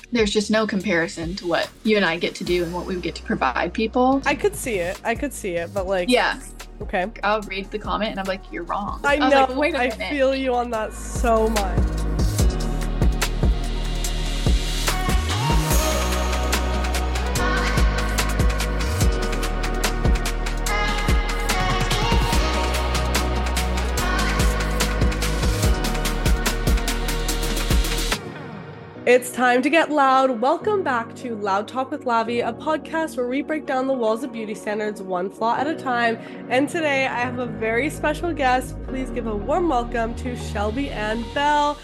there's just no comparison to what you and I get to do and what we get to provide people. I could see it. I could see it, but like, Yeah, okay. I'll read the comment and I'm like, you're wrong. I I was like, know. wait a I minute. feel you on that so much. It's time to get loud. Welcome back to Loud Talk with Lavi, a podcast where we break down the walls of beauty standards one flaw at a time. And today I have a very special guest. Please give a warm welcome to Shelby Ann Bell.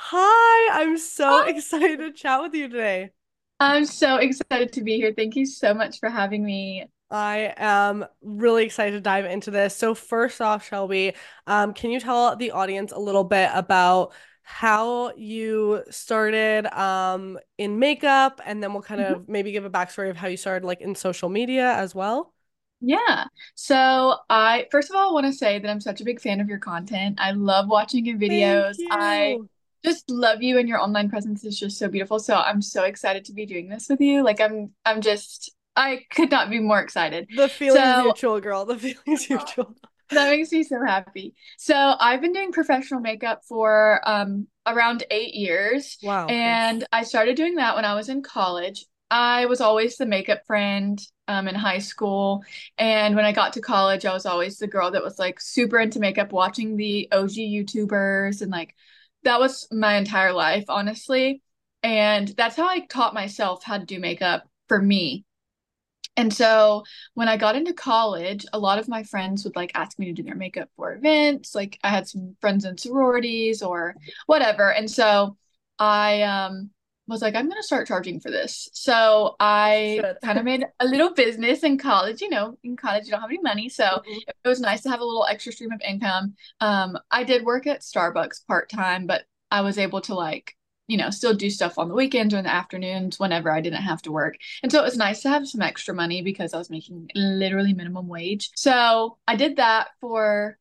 Hi, I'm so excited to chat with you today. I'm so excited to be here. Thank you so much for having me. I am really excited to dive into this. So first off, Shelby, can you tell the audience a little bit about how you started in makeup, and then we'll kind Mhm. of maybe give a backstory of how you started like in social media as well? Yeah. So I first of all want to say that I'm such a big fan of your content. I love watching your Thank videos. I you. just love you and your online presence is just so beautiful. So I'm so excited to be doing this with you. I'm just I could not be more excited. The feeling's So mutual, girl. The feeling's mutual. that makes me so happy. So I've been doing professional makeup for around 8 years, Wow, okay. and I started doing that when I was in college. I was always the makeup friend in high school, and when I got to college, I was always the girl that was like super into makeup, watching the OG YouTubers, and like that was my entire life, honestly. And that's how I taught myself how to do makeup for me. And so when I got into college, a lot of my friends would like ask me to do their makeup for events. Like I had some friends in sororities or whatever. And so I was like, I'm gonna start charging for this. So I Should. kind of made a little business in college. You know, in college you don't have any money, so Mhm. it was nice to have a little extra stream of income. I did work at Starbucks part-time, but I was able to like, still do stuff on the weekends or in the afternoons whenever I didn't have to work. And so it was nice to have some extra money because I was making literally minimum wage. So I did that for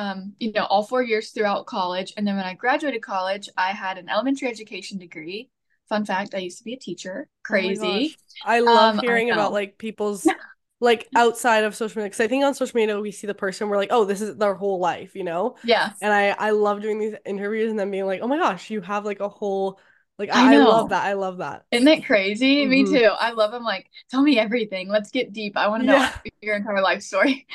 all 4 years throughout college. And then when I graduated college, I had an elementary education degree. Fun fact, I used to be a teacher. Oh my Crazy. gosh. I love I hearing about know. like people's like outside of social media, because I think on social media we see the person, we're like, oh, this is their whole life, you know? Yeah, And I love doing these interviews and then being like, oh my gosh, you have like a whole like I I love know. that. I love that. Isn't it crazy? Me Hmm. too. I love them like, tell me everything. Let's get deep. I want to know Yeah. your entire life story.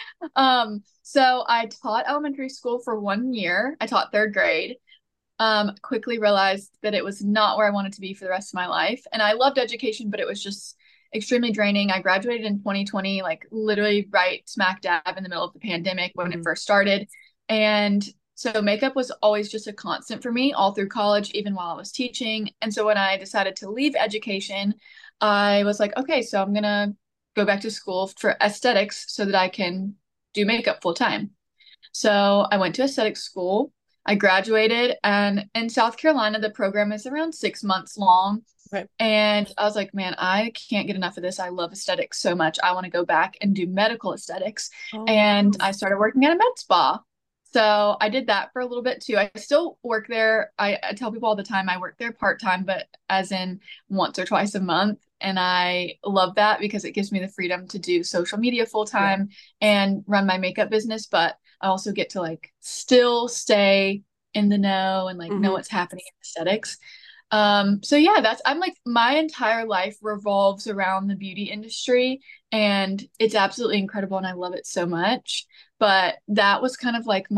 So I taught elementary school for 1 year. I taught third grade. Quickly realized that it was not where I wanted to be for the rest of my life. And I loved education, but it was just extremely draining. I graduated in 2020, like literally right smack dab in the middle of the pandemic when it Hmm. first started. And so makeup was always just a constant for me all through college, even while I was teaching. And so when I decided to leave education, I was like, okay, so I'm gonna go back to school for aesthetics so that I can do makeup full time. So I went to aesthetics school. I graduated, and in South Carolina, the program is around 6 months long. Okay. And I was like, man, I can't get enough of this. I love aesthetics so much. I want to go back and do medical aesthetics. Oh And wow. I started working at a med spa. So I did that for a little bit too. I still work there. I tell people all the time I work there part time, but as in once or twice a month. And I love that because it gives me the freedom to do social media full Yeah. time and run my makeup business. But I also get to like still stay in the know and like know Hmm. what's happening in aesthetics. So yeah, I'm like my entire life revolves around the beauty industry and it's absolutely incredible and I love it so much. But that was kind of like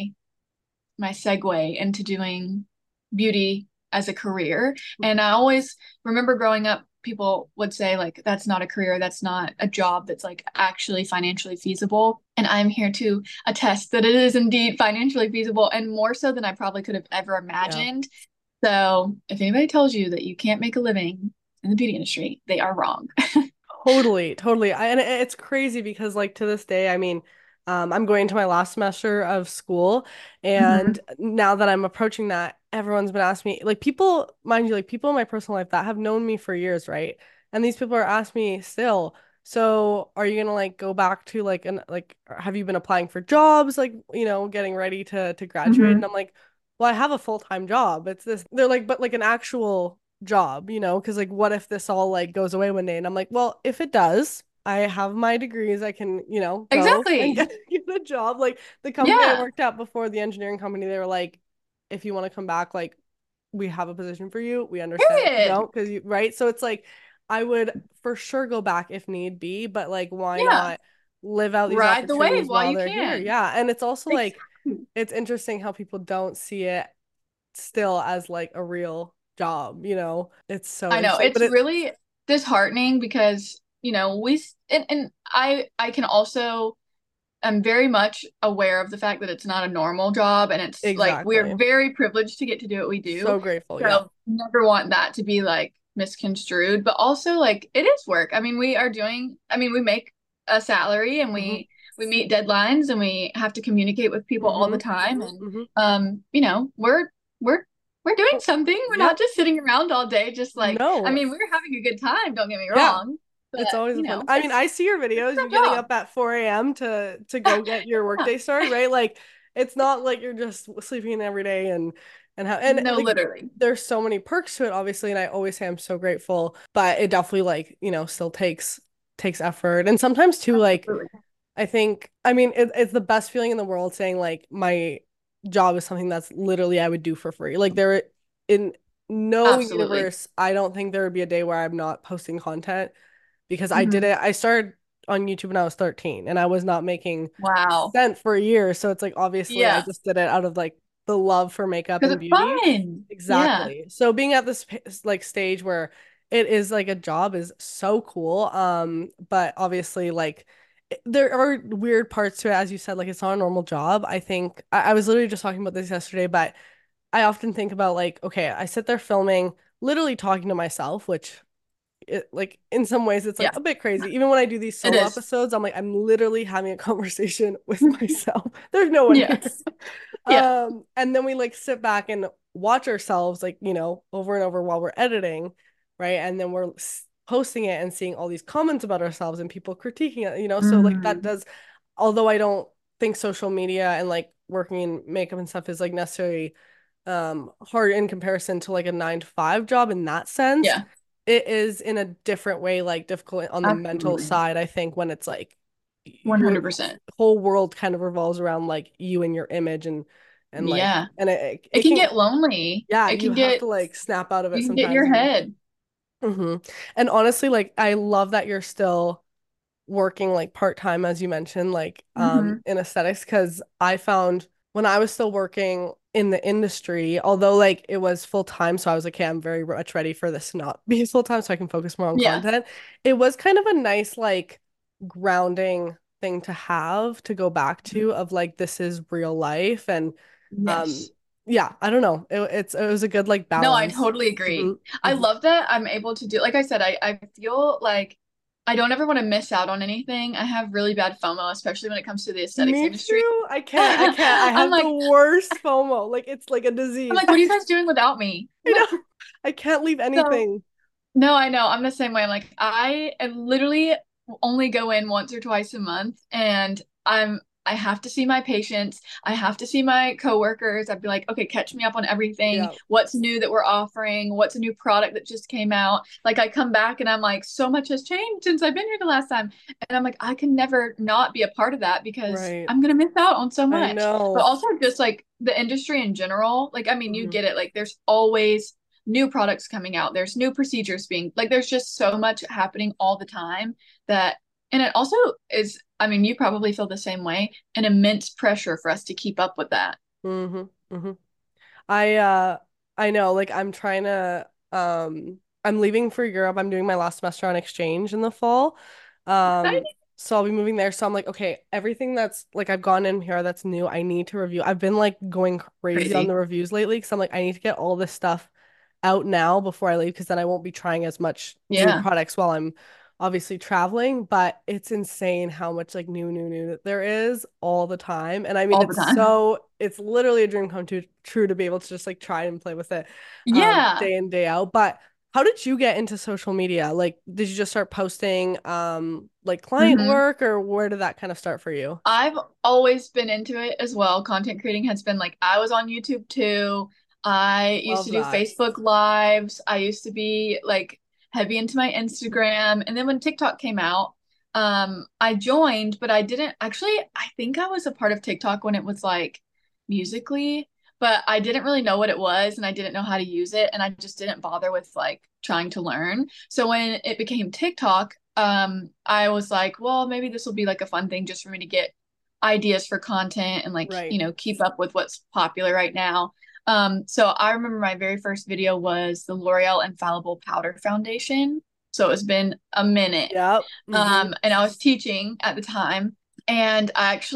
my segue into doing beauty as a career. And I always remember growing up, people would say, like, that's not a career, that's not a job that's like actually financially feasible. And I'm here to attest that it is indeed financially feasible and more so than I probably could have ever Yeah. imagined. So if anybody tells you that you can't make a living in the beauty industry, they are wrong. Totally, totally. And it's crazy because like to this day, I mean, I'm going to my last semester of school, and Mhm. now that I'm approaching that, everyone's been asking me, like people, mind you, like people in my personal life that have known me for years, right? And these people are asking me still, so are you gonna like go back to like an like have you been applying for jobs, like, getting ready to graduate? And Mhm. I'm like, well, I have a full-time job. It's this, they're like, but like an actual job, because like what if this all like goes away one day? And I'm like, well, if it does, I have my degrees, I can, go and Exactly. get a job. Like the company I Yeah. worked at before, the engineering company, they were like, if you want to come back, like we have a position for you. We understand if you Period. don't, because you right. So it's like I would for sure go back if need be, but like why Yeah. not live out these Ride the wave opportunities while while you they're here? can. Yeah. And it's also like Exactly. it's interesting how people don't see it still as like a real job. It's so I know interesting. But it's really disheartening because, and I can also I'm very much aware of the fact that it's not a normal job and it's like we're exactly. very privileged to get to do what we do. So grateful. Yeah. So never want that to be like misconstrued, but also like it is work. I mean, we make a salary and hmm we meet deadlines and we have to communicate with people all the hmm time and hmm we're we're doing Oh, something. We're yeah. not just sitting around all day just like I No. mean, we're having a good time, don't get me Yeah. wrong, but It's always a fun. I mean, I see your it's videos, you a getting job. up at 4 a.m. to go get your workday started, right? Like it's not like you're just sleeping in every day and No, like literally. there's so many perks to it, obviously, and I always say I'm so grateful, but it definitely like, still takes effort. And sometimes too, like Absolutely. I think, I mean, it's the best feeling in the world saying like my job is something that's literally I would do for free. Like there in no Absolutely. universe, I don't think there would be a day where I'm not posting content because I did Hmm. it. I started on YouTube when I was 13 and I was not making a Wow. cent for a year. So it's like obviously I Yeah. just did it out of like the love for makeup Because and it's beauty. fun. Yeah. Exactly. So being at this like stage where it is like a job is so cool. But obviously like there are weird parts to it, as you said, like it's not a normal job. I think I was literally just talking about this yesterday, but I often think about like, okay, I sit there filming, literally talking to myself, which like in some ways it's like Yeah. a bit crazy. Even when I do these It solo is. episodes, I'm like, I'm literally having a conversation with myself. There's no one here. Yes. Yeah. And then we like sit back and watch ourselves like, over and over while we're editing, right? And then we're posting it and seeing all these comments about ourselves and people critiquing it. So like that Hmm. does, although I don't think social media and like working in makeup and stuff is like necessarily hard in comparison to like a 9 to 5 job in that sense. Yeah. It is in a different way like difficult on the mental Absolutely. side, I think, when it's like your 100%. whole world kind of revolves around like you and your image and like Yeah. and it, It it can can get lonely. yeah, It you can have get, to like snap out of it you can get in sometimes your and head. Hmm. in aesthetics because I found when I was still working in the industry although like it was full-time so I was like okay I'm very much ready for this to not be full-time so I can focus more on Yeah. content. It was kind of a nice like grounding thing to have to go back to of like this is real life and um Yes. yeah I don't know it was a good like No, I balance. totally hmm agree. I hmm love that I'm able to do, like I said, I feel like I don't ever want to miss out on anything. I have really bad FOMO, especially when it comes to the aesthetics Me industry. too. I can't. I I'm have the like, worst FOMO. Like it's like a I'm disease. like, what are you guys doing without me? I know. I can't leave So, anything. no, I know. I'm the same way. I'm like, I am literally only go in once or twice a month, and I have to see my patients. I have to see my coworkers. I'd be like, okay, catch me up on everything. Yeah. What's new that we're offering? What's a new product that just came out? Like, I come back and I'm like, so much has changed since I've been here the last time. And I'm like, I can never not be a part of that because Right. I'm gonna miss out on so I much. But know. also just like the industry in general. Like, I mean, you hmm get it. Like, there's always new products coming out. There's new procedures being like there's just so much happening all the time that and it also is I mean you probably feel the same way, an immense pressure for us to keep up with that. hmm hmm I I know. Like I'm trying to I'm leaving for Europe. I'm doing my last semester on exchange in the fall. Um, Exciting. so I'll be moving there. So I'm like, okay, everything that's like I've gone in here that's new, I need to review. I've been like going crazy on the Crazy. reviews lately because I'm like, I need to get all this stuff out now before I leave because then I won't be trying as much new Yeah, products while I'm obviously traveling. But it's insane how much like new that there is all the time. And I mean, all the time. it's literally a dream come true to be able to just like try and play with it Yeah. day in, day out. But how did you get into social media? Like, did you just start posting like client Hmm. work or where did that kind of start for you? I've always been into it as well. Content creating has been like I was on YouTube too. I used Love to do that. Facebook Lives. I used to be like heavy into my Instagram. And then when TikTok came out, I joined, but I didn't actually, I think I was a part of TikTok when it was like Musically, but I didn't really know what it was and I didn't know how to use it. And I just didn't bother with like trying to learn. So when it became TikTok, I was like, well, maybe this will be like a fun thing just for me to get ideas for content and like, Right. keep up with what's popular right now. So I remember my very first video was the L'Oreal Infallible Powder Foundation. So it's been a minute. Yep. Hmm. And I was teaching at the time, and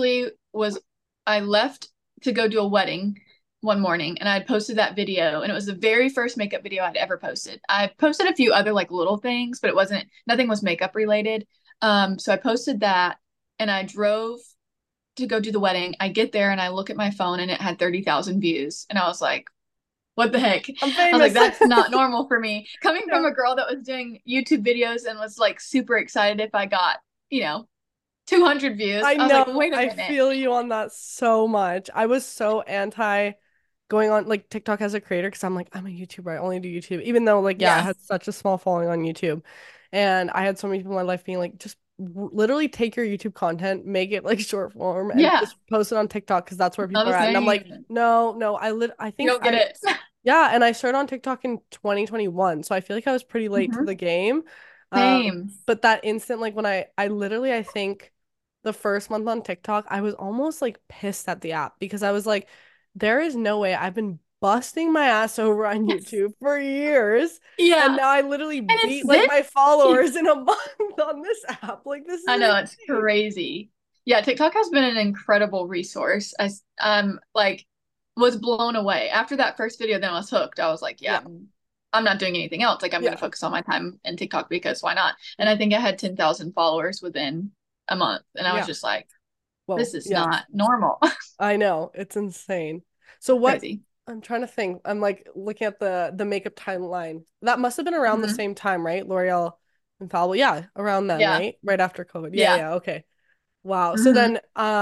I left to go do a wedding one morning, and I had posted that video, and it was the very first makeup video I'd ever posted. I posted a few other like little things, but nothing was makeup related. So I posted that, and I drove to go do the wedding. I get there and I look at my phone and it had 30,000 views. And I was like, what the heck? I'm I was like, famous. that's not normal for me. Coming from Yeah. a girl that was doing YouTube videos and was like super excited if I got, you know, 200 views. I I was like, know. wait a I minute. feel you on that so much. I was so anti going on like TikTok as a creator because I'm like, I'm a YouTuber. I only do YouTube. Even though like, yeah, I Yeah. had such a small following on YouTube. And I had so many people in my life being like, just literally take your YouTube content, make it like short form and Yeah. just post it on TikTok because that's where Not people the are at. And I'm like, same. no, no, I You think don't get it. yeah, and I started on TikTok in 2021, so I feel like I was pretty late to Mhm. the game. Same. But that instant, like when I literally, I think the first month on TikTok, I was almost like pissed at the app because I was like, there is no way I've been busting my ass over on YouTube for years, and Yeah. now I literally And it's beat like this. my followers in a month on this app. Like this I is know it's insane. crazy. Yeah, TikTok has been an incredible resource. Like was blown away. After that first video, then I was hooked. I was like, yeah, Yeah, I'm not doing anything else. Like I'm gonna yeah. focus on my time in TikTok because why not? And I think I had 10,000 followers within a month. And I was Yeah. just like, Well, this is yeah. not normal. I know, it's insane. So what Crazy. I'm trying to think. I'm like looking at the makeup timeline. That must have been around the Mhm. same time, right? L'Oreal Infallible. Yeah, around then, Yeah. right? Right after COVID. Yeah, Yeah. yeah, okay. Wow. So Hmm. then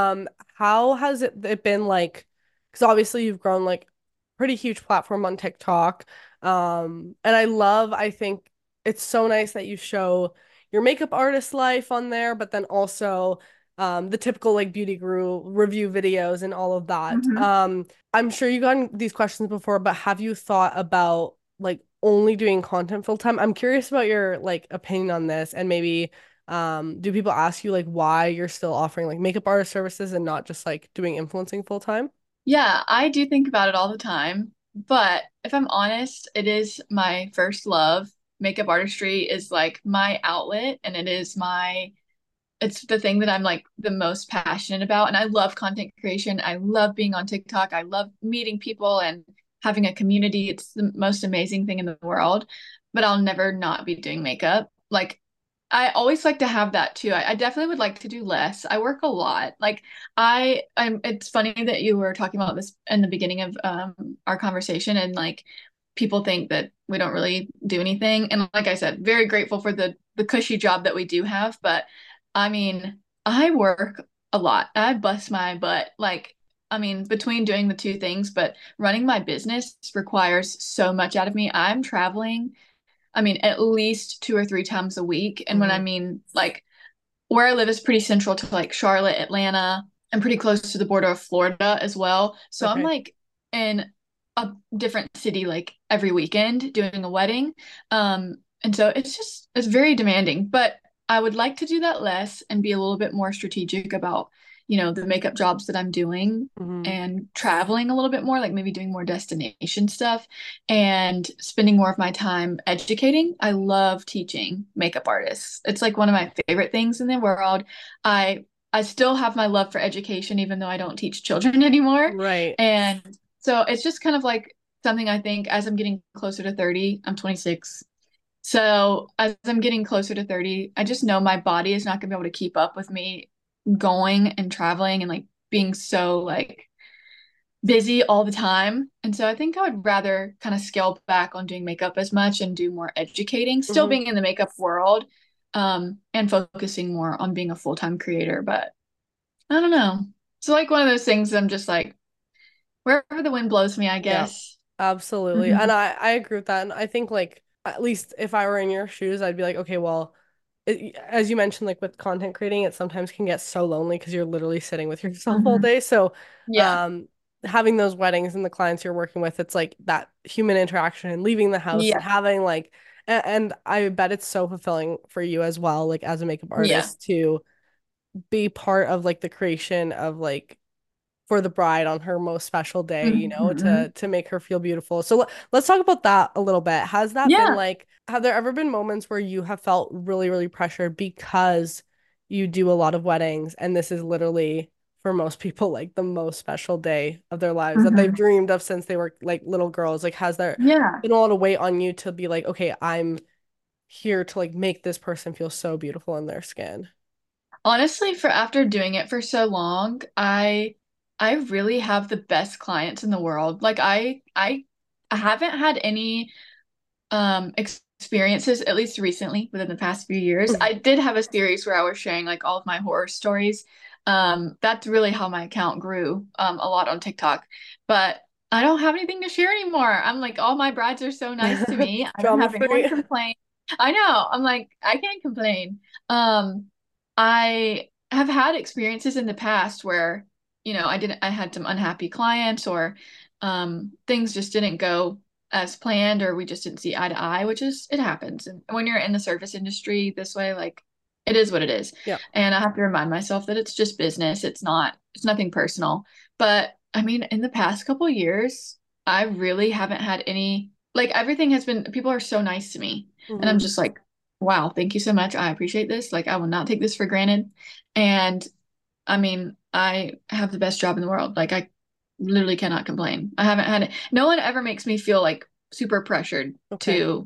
how has it been like because obviously you've grown like pretty huge platform on TikTok. And I think it's so nice that you show your makeup artist life on there, but then also the typical like beauty guru review videos and all of that. Hmm. I'm sure you've gotten these questions before, but have you thought about like only doing content full time? I'm curious about your like opinion on this and maybe do people ask you like why you're still offering like makeup artist services and not just like doing influencing full time? Yeah, I do think about it all the time. But if I'm honest, it is my first love. Makeup artistry is like my outlet and it's the thing that I'm like the most passionate about. And I love content creation. I love being on TikTok. I love meeting people and having a community. It's the most amazing thing in the world. But I'll never not be doing makeup. Like I always like to have that too. I definitely would like to do less. I work a lot. Like it's funny that you were talking about this in the beginning of our conversation and like people think that we don't really do anything. And like I said, very grateful for the cushy job that we do have, but I mean, I work a lot. I bust my butt. Like, I mean, between doing the two things, but running my business requires so much out of me. I'm traveling, I mean, at least 2 or 3 times a week. And when I Hmm. mean like where I live is pretty central to like Charlotte, Atlanta, and pretty close to the border of Florida as well. So I'm Okay. like in a different city like every weekend doing a wedding. And so it's very demanding, but I would like to do that less and be a little bit more strategic about, the makeup jobs that I'm doing Hmm. and traveling a little bit more, like maybe doing more destination stuff and spending more of my time educating. I love teaching makeup artists. It's like one of my favorite things in the world. I I still have my love for education even though I don't teach children anymore. Right. And so it's just kind of like something I think as I'm getting closer to 30, I'm 26. So as I'm getting closer to 30, I just know my body is not going to be able to keep up with me going and traveling and like being so like busy all the time. And so I think I would rather kind of scale back on doing makeup as much and do more educating, still Hmm. being in the makeup world, and focusing more on being a full-time creator. But I don't know. It's like one of those things I'm just like, wherever the wind blows me, I Yeah. guess. Absolutely. And Mhm. I agree with that. And I think like at least if I were in your shoes, I'd be like, okay, well, as you mentioned, like with content creating, it sometimes can get so lonely because you're literally sitting with yourself all Mhm. day. So, Yeah. um, having those weddings and the clients you're working with, it's like that human interaction and leaving the house and Yeah. having like, and I bet it's so fulfilling for you as well, like as a makeup Yeah. artist to be part of like the creation of like for the bride on her most special day, Mhm. to make her feel beautiful. So let's talk about that a little bit. Has that been Yeah. like, have there ever been moments where you have felt really, really pressured because you do a lot of weddings and this is literally for most people like the most special day of their lives that they've Mhm. dreamed of since they were like little girls? Like, has there Yeah. been a lot of weight on you to be like, okay, I'm here to like make this person feel so beautiful in their skin? Honestly, for after doing it for so long, I really have the best clients in the world. Like I haven't had any experiences, at least recently within the past few years. I did have a series where I was sharing like all of my horror stories. That's really how my account grew a lot on TikTok. But I don't have anything to share anymore. I'm like, all my brides are so nice to me. I don't Drama have anyone free. complain. I know. I'm like, I can't complain. Um, I have had experiences in the past where, I had some unhappy clients or things just didn't go as planned or we just didn't see eye to eye, which is it happens. And when you're in the service industry this way, like it is what it is. Yeah. And I have to remind myself that it's just business. It's nothing personal. But I mean, in the past couple of years, I really haven't had any, like everything has been, people are so nice to me. And I'm Hmm. just like, wow, thank you so much. I appreciate this. Like I will not take this for granted. And I mean, I have the best job in the world. Like I literally cannot complain. I haven't had it. No one ever makes me feel like super pressured Okay. to,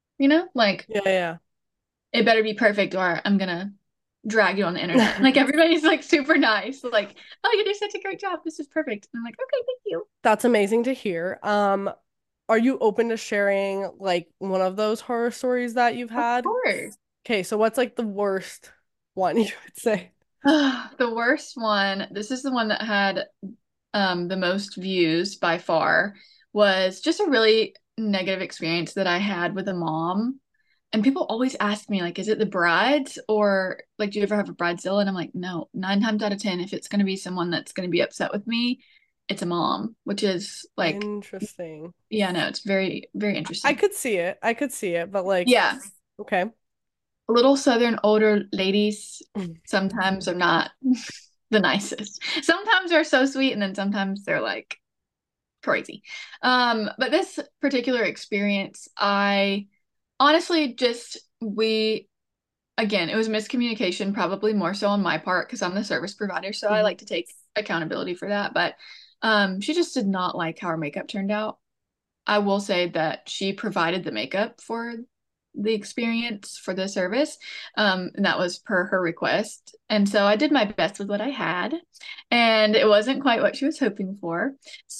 like Yeah, yeah. it better be perfect or I'm gonna drag you on the internet. Like everybody's like super nice. Like, oh, you did such a great job. This is perfect. And I'm like, okay, thank you. That's amazing to hear. Are you open to sharing like one of those horror stories that you've Of had? course. Okay, so what's like the worst one you would say? The worst one, this is the one that had the most views by far, was just a really negative experience that I had with a mom. And people always ask me, like, is it the brides or like, do you ever have a bridezilla? And I'm like, no, 9 times out of 10, if it's going to be someone that's going to be upset with me, it's a mom, which is like, Interesting. yeah, no, it's very, very I interesting. could see it. I could see it, but like, Yeah, okay. little Southern older ladies sometimes are not the nicest. Sometimes they're so sweet, and then sometimes they're like crazy. But this particular experience, I honestly just we again, it was miscommunication, probably more so on my part because I'm the service provider, so I Mhm. like to take accountability for that. But she just did not like how her makeup turned out. I will say that she provided the makeup for the experience for the service, and that was per her request. And so I did my best with what I had, and it wasn't quite what she was hoping for.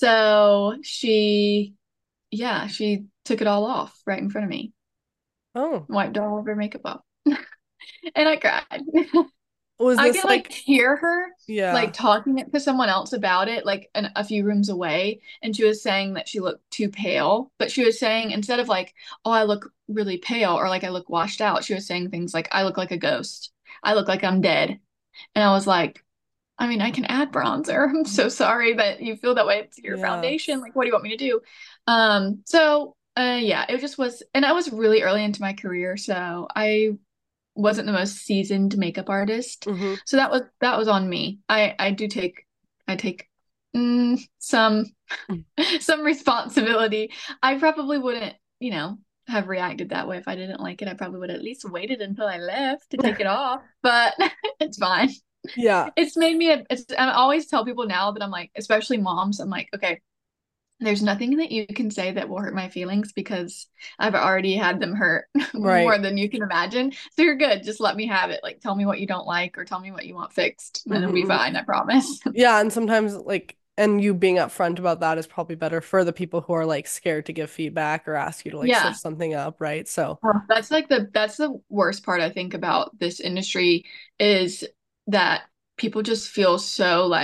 So yeah, she took it all off right in front of me, Oh, wiped all of her makeup off, and I cried. was I this can like like, hear her like yeah. talking to someone else about it, like a few rooms away, and she was saying that she looked too pale. But she was saying instead of like, "Oh, I look really pale," or like I look washed out, she was saying things like, "I look like a ghost. I look like I'm dead." And I was like, I mean, I can add bronzer. I'm so sorry that you feel that way. It's your Yeah. foundation. Like, what do you want me to do? Yeah, it just was, and I was really early into my career, so I wasn't the most seasoned makeup artist. Hmm. So that was on me. I take some some responsibility. I probably wouldn't, have reacted that way if I didn't like it. I probably would have at least waited until I left to take it off, but it's fine. Yeah. It's made me I always tell people now that I'm like, especially moms, I'm like, okay, there's nothing that you can say that will hurt my feelings because I've already had them hurt more Right. than you can imagine. So you're good. Just let me have it. Like, tell me what you don't like or tell me what you want fixed, and it'll be Hmm. fine. I promise. Yeah, and sometimes like and you being upfront about that is probably better for the people who are like scared to give feedback or ask you to like switch Yeah. something up, right? So, That's the worst part I think about this industry is that people just feel so like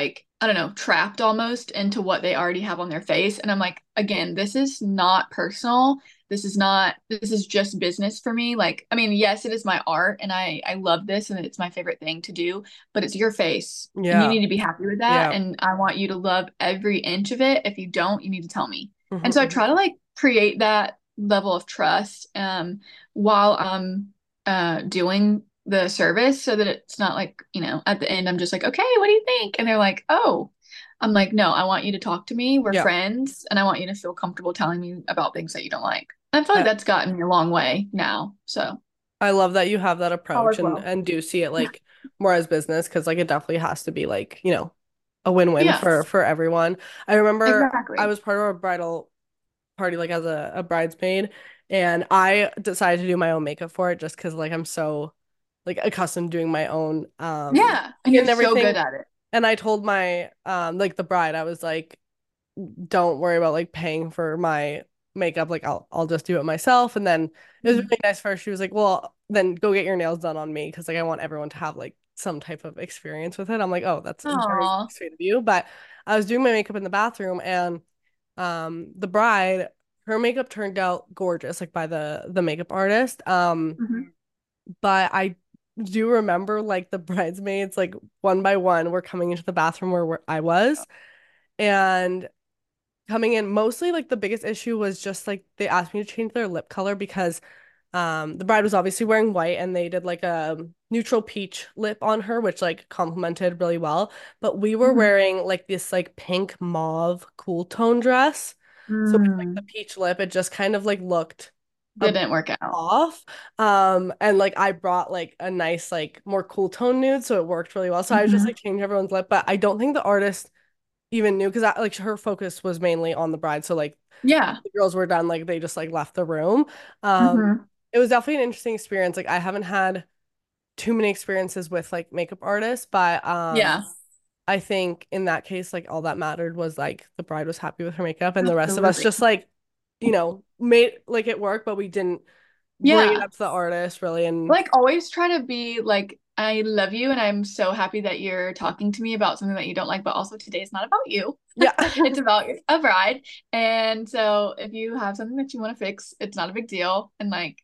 I don't know, trapped almost into what they already have on their face. And I'm like, again, this is not personal. This is just business for me. Like, I mean, yes, it is my art and I love this and it's my favorite thing to do, but it's your face and you Yeah. need to be happy with that. Yeah. And I want you to love every inch of it. If you don't, you need to tell me. And so I Hmm. try to like create that level of trust while I'm doing the service so that it's not like, at the end I'm just like, okay, what do you think? And they're like, oh, I'm like, no, I want you to talk to me. We're Yeah. friends, and I want you to feel comfortable telling me about things that you don't like. And I feel like I, that's gotten me a long way now. So I love that you have that all approach is well. and do see it like more as business because like it definitely has to be like, a win-win for Yes, everyone. I remember I exactly. was part of a bridal party like as a bridesmaid and I decided to do my own makeup for it just because like I'm so like accustomed to doing my own Yeah, and skin you're and so everything. good at it. And I told my like the bride, I was like, don't worry about like paying for my makeup. Like I'll just do it myself. And then it was Mhm. really nice for her. She was like, well, then go get your nails done on me because like I want everyone to have like some type of experience with it. I'm like, oh, that's very Aw. sweet of you. But I was doing my makeup in the bathroom and the bride, her makeup turned out gorgeous, like by the makeup artist. Mhm. But I do remember like the bridesmaids, like one by one, were coming into the bathroom where I was. And coming in mostly like the biggest issue was just like they asked me to change their lip color because the bride was obviously wearing white and they did like a neutral peach lip on her which like complemented really well, but we were Mhm. wearing like this like pink mauve cool tone dress, so with like the Mm. peach lip it just kind of like looked a bit Didn't work out. off. And like I brought like a nice like more cool tone nude so it worked really well, so I was just Mhm. like changing everyone's lip, but I don't think the artist even knew because like her focus was mainly on the bride. So like Yeah. the girls were done, like they just like left the room. Um, Mhm. it was definitely an interesting experience. Like I haven't had too many experiences with like makeup artists, but Yeah. I think in that case, like all that mattered was like the bride was happy with her makeup, and the rest of us Absolutely. just like, made like it work, but we didn't bring it Yeah. up to the artist really. And Like always try to be like, I love you and I'm so happy that you're talking to me about something that you don't like, but also today's not about you. yeah, It's about a bride. And so if you have something that you want to fix, it's not a big deal. And like,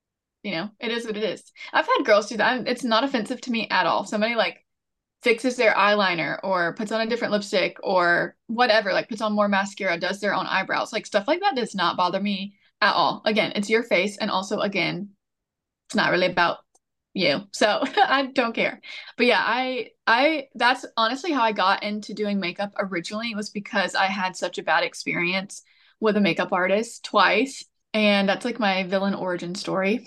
it is what it is. I've had girls do that. It's not offensive to me at all. Somebody like fixes their eyeliner or puts on a different lipstick or whatever, like puts on more mascara, does their own eyebrows, like stuff like that does not bother me at all. Again, it's your face. And also, again, it's not really about you. So I don't care. But yeah, that's honestly how I got into doing makeup originally was because I had such a bad experience with a makeup artist twice. And that's like my villain origin story.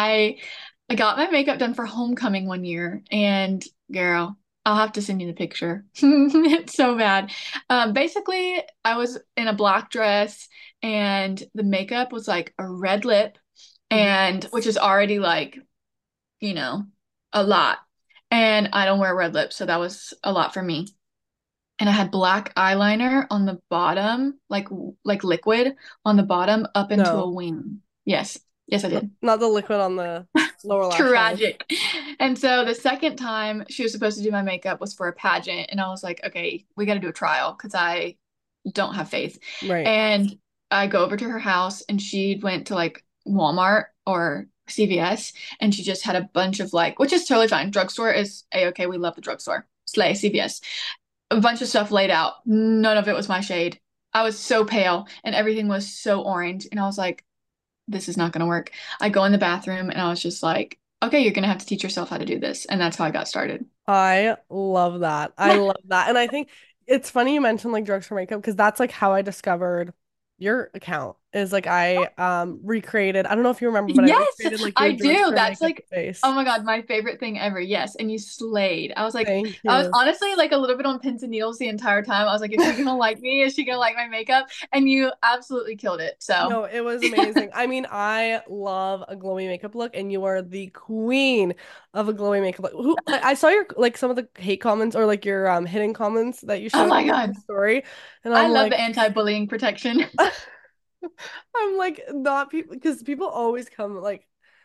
I got my makeup done for homecoming one year and girl, I'll have to send you the picture. It's so bad. Basically, I was in a black dress and the makeup was like a red lip mhm. and which is already like, you know, a lot. And I don't wear red lips, so that was a lot for me. And I had black eyeliner on the bottom, like liquid on the bottom up into a No, wing. Yes. Yes, I did. not the liquid on the lower lash line. Tragic. And so the second time she was supposed to do my makeup was for a pageant, and I was like, okay, we got to do a trial because I don't have faith. Right. And I go over to her house, and she went to like Walmart or CVS, and she just had a bunch of like, which is totally fine. Drugstore is a-okay. We love the drugstore. Slay, CVS. A bunch of stuff laid out. None of it was my shade. I was so pale, and everything was so orange, and I was like, this is not going to work. I go in the bathroom and I was just like, okay, you're going to have to teach yourself how to do this. And that's how I got started. I love that. I love that. And I think it's funny you mentioned like drugs for makeup because that's like how I discovered your account is like I recreated, I don't know if you remember, but I Yes, recreated like your I drugs do. for That's makeup like, oh face. my God, my favorite thing ever. Yes. And you slayed. Thank I was you. honestly like a little bit on pins and needles the entire time. I was like, is she gonna like me? Is she gonna like my makeup? And you absolutely killed it. So, No, it was amazing. I mean, I love a glowy makeup look, and you are the queen of a glowy makeup look. Who I saw your like some of the hate comments or like your hidden comments that you oh showed my in your God, story, and I I'm love like, the anti-bullying protection. I'm like not people because people always come like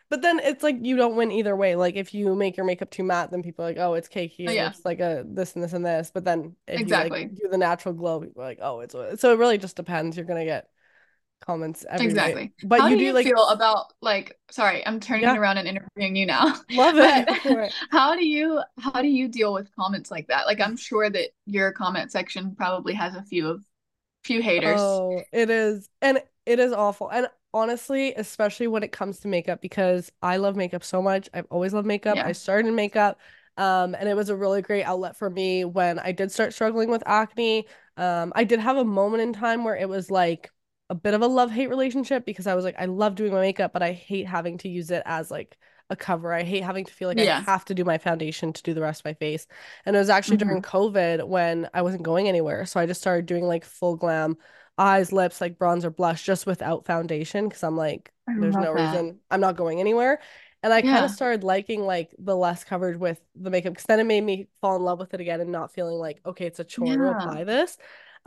But then it's like you don't win either way. Like if you make your makeup too matte, then people are like, oh, it's cakey Oh, or yeah, it's like a this and this and this. But then if you like exactly. do the natural glow, people are like, oh, so it really just depends. You're gonna get comments every way. Exactly. But How you do do you like, feel about like, sorry, I'm turning it yeah, around and interviewing you now. love it. But Go for it. how do you deal with comments like that? Like I'm sure that your comment section probably has a few haters. Oh, it is. And it is awful. And honestly, especially when it comes to makeup, because I love makeup so much. I've always loved makeup. I Yeah. started in makeup. And it was a really great outlet for me when I did start struggling with acne. I did have a moment in time where it was like a bit of a love-hate relationship because I was like, I love doing my makeup, but I hate having to use it as like a cover. I hate having to feel like I Yeah. have to do my foundation to do the rest of my face. And it was actually during Hmm. COVID when I wasn't going anywhere. So I just started doing like full glam eyes, lips, like bronzer, blush, just without foundation because I'm like, I there's love no that. reason I'm not going anywhere. And I kind of Yeah. started liking like the less coverage with the makeup because then it made me fall in love with it again and not feeling like, okay, it's a chore to Yeah. apply this.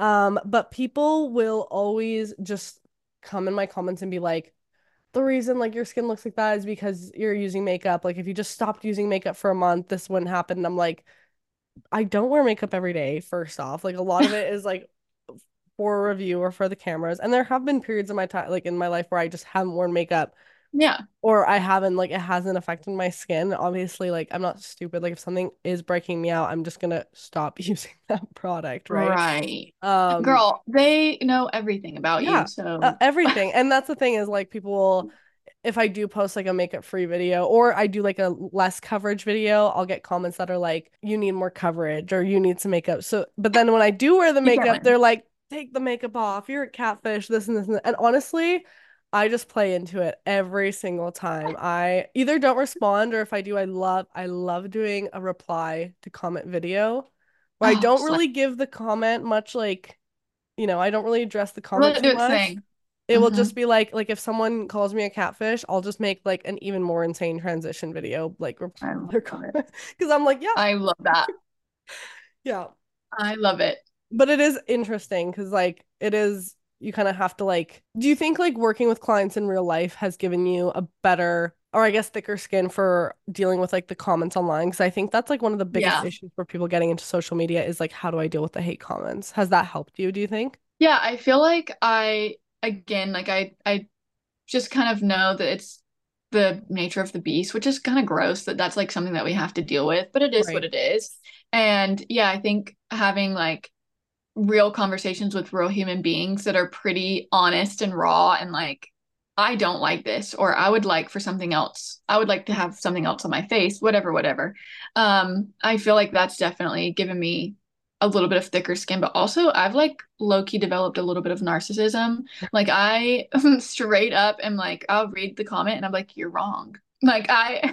But people will always just come in my comments and be like, the reason like your skin looks like that is because you're using makeup. Like if you just stopped using makeup for a month, this wouldn't happen. And I'm like, I don't wear makeup every day, first off. Like a lot of it is like for review or for the cameras. And there have been periods in my time like in my life where I just haven't worn makeup Yeah. or I haven't like it hasn't affected my skin. Obviously, like I'm not stupid. Like if something is breaking me out, I'm just gonna stop using that product, right? Right. Um, Girl, they know everything about you, yeah, so everything. And that's the thing is like people will if I do post like a makeup free video or I do like a less coverage video, I'll get comments that are like, you need more coverage or you need some makeup. So, but then when I do wear the you can't makeup, they're win. like, take the makeup off. You're a catfish, this and this and that. And honestly, I just play into it every single time. I either don't respond or if I do, I love doing a reply to comment video where I Oh, don't slay. really give the comment much like, I don't really address the comment Let it too do its much. thing. It will Hmm. just be like if someone calls me a catfish, I'll just make like an even more insane transition video, like reply I to their love it. comment because I'm like, yeah, I love that. yeah. I love it. But it is interesting because like it is you kind of have to like. Do you think like working with clients in real life has given you a better or I guess thicker skin for dealing with like the comments online? Because I think that's like one of the biggest Yeah. issues for people getting into social media is like how do I deal with the hate comments? Has that helped you, do you think? Yeah, I feel like again, like I just kind of know that it's the nature of the beast, which is kind of gross that that's like something that we have to deal with, but it is what Right. it is. And yeah, I think having like real conversations with real human beings that are pretty honest and raw and like, I don't like this, or I would like for something else. I would like to have something else on my face, whatever, whatever. I feel like that's definitely given me a little bit of thicker skin, but also I've like low-key developed a little bit of narcissism. Like I straight up am like, I'll read the comment and I'm like, you're wrong. Like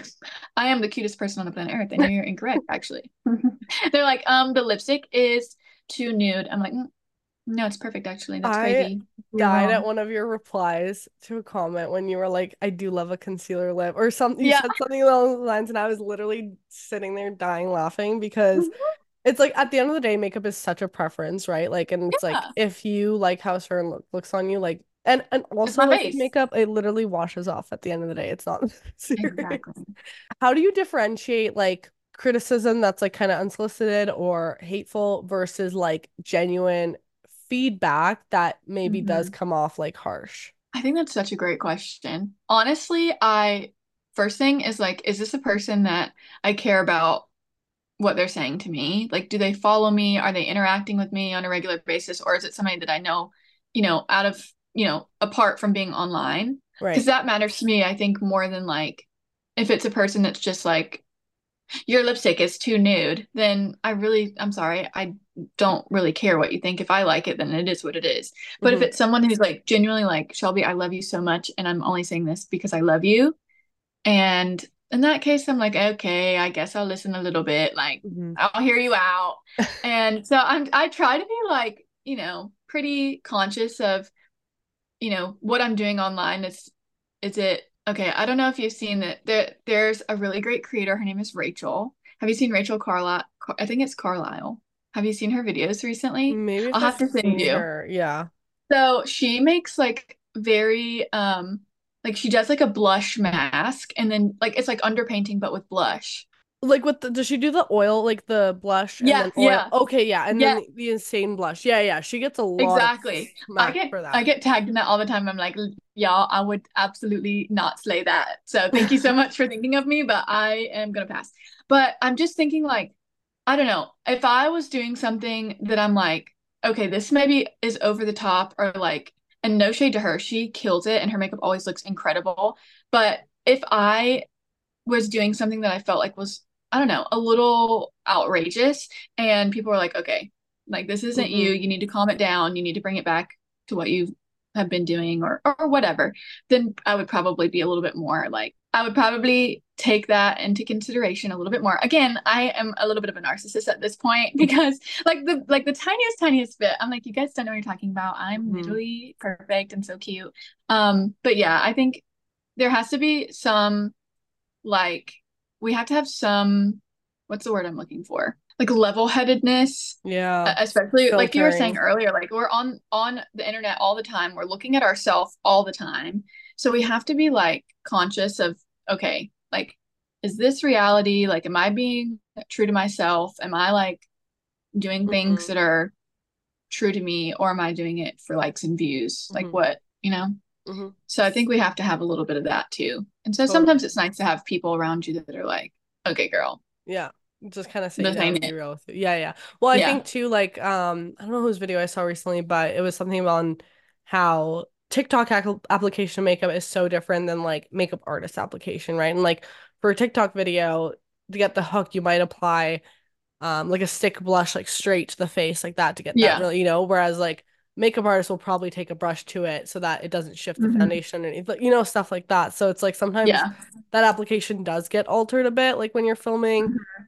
I am the cutest person on the planet Earth, and you're incorrect, actually. They're like, the lipstick is too nude. I'm like, no, it's perfect actually. That's I crazy. You're died at wrong. one of your replies to a comment when you were like, I do love a concealer lip or something. You Yeah. said something along those lines, and I was literally sitting there dying laughing because Mhm. it's like at the end of the day, makeup is such a preference, right? Like, and it's like Yeah. if you like how a certain look looks on you, like, and It's also my like with face. makeup, it literally washes off at the end of the day. It's not serious. Exactly. How do you differentiate like criticism that's like kind of unsolicited or hateful versus like genuine feedback that maybe does Hmm. come off like harsh? I think that's such a great question. Honestly, I first thing is like, is this a person that I care about what they're saying to me? Like, do they follow me? Are they interacting with me on a regular basis? Or is it somebody that I know, out of, apart from being online? Because Right. that matters to me, I think, more than like if it's a person that's just like, your lipstick is too nude, then I'm sorry, I don't really care what you think. If I like it, then it is what it is. But if Hmm. it's someone who's like genuinely like, Shelby, I love you so much, and I'm only saying this because I love you, and in that case, I'm like, okay, I guess I'll listen a little bit. Like, Hmm. I'll hear you out. And so I try to be like, pretty conscious of, what I'm doing online. Is it okay? I don't know if you've seen that there's a really great creator. Her name is Rachel. Have you seen Rachel Carlisle? I think it's Carlisle. Have you seen her videos recently? Maybe I'll if I've have to send seen you. her, yeah. So she makes like very Like she does like a blush mask and then like it's like underpainting but with blush. Like with does she do the oil, like the blush and Yeah, then oil? yeah, Okay, yeah, and then yeah, the insane blush. Yeah, yeah, she gets a lot of exactly. I smack get for I that. get tagged in that all the time. I'm like, y'all, I would absolutely not slay that. So thank you so much for thinking of me, but I am gonna pass. But I'm just thinking like, I don't know, if I was doing something that I'm like, okay, this maybe is over the top or like, and no shade to her, she kills it and her makeup always looks incredible. But if I was doing something that I felt like was, I don't know, a little outrageous. And people were like, okay, like this isn't you. Hmm. You need to calm it down. You need to bring it back to what you have been doing or whatever. Then I would probably be a little bit more like, I would probably take that into consideration a little bit more. Again, I am a little bit of a narcissist at this point because like the tiniest bit, I'm like, you guys don't know what you're talking about. I'm Hmm. literally perfect and so cute. But yeah, I think there has to be some like we have to have some what's the word I'm looking for? Like level-headedness, Yeah, especially like you were saying filtering. earlier, like we're on the internet all the time. We're looking at ourselves all the time. So we have to be like conscious of, okay, like is this reality? Like am I being true to myself? Am I like doing things Hmm. that are true to me or am I doing it for likes and views? Like Hmm. what, you know? Hmm. So I think we have to have a little bit of that too. And so sometimes Totally. it's nice to have people around you that are like, okay, girl, Yeah. Just kind of sit you this down ain't and be it. real with you. Yeah, yeah. Well, I Yeah. think too, like, I don't know whose video I saw recently, but it was something about how TikTok application makeup is so different than like makeup artist application, right? And like for a TikTok video, to get the hook, you might apply like a stick blush like straight to the face like that to get that Yeah. really, whereas like makeup artists will probably take a brush to it so that it doesn't shift the Hmm. foundation underneath, like, stuff like that. So it's like sometimes Yeah. that application does get altered a bit, like when you're filming Mhm.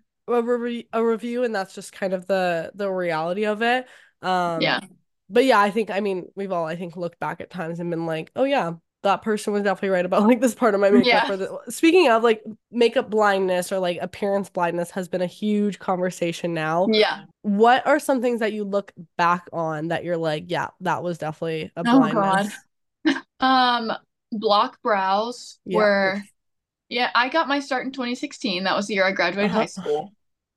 a review, and that's just kind of the reality of it. Yeah. But yeah, I mean, we've all, I think, looked back at times and been like, oh yeah, that person was definitely right about like this part of my makeup. Yeah. Or speaking of like makeup blindness or like appearance blindness has been a huge conversation now. Yeah. What are some things that you look back on that you're like, yeah, that was definitely a Oh God. blindness? Um, block brows Yeah. were, yeah, I got my start in 2016. That was the year I graduated high Uh-huh. school.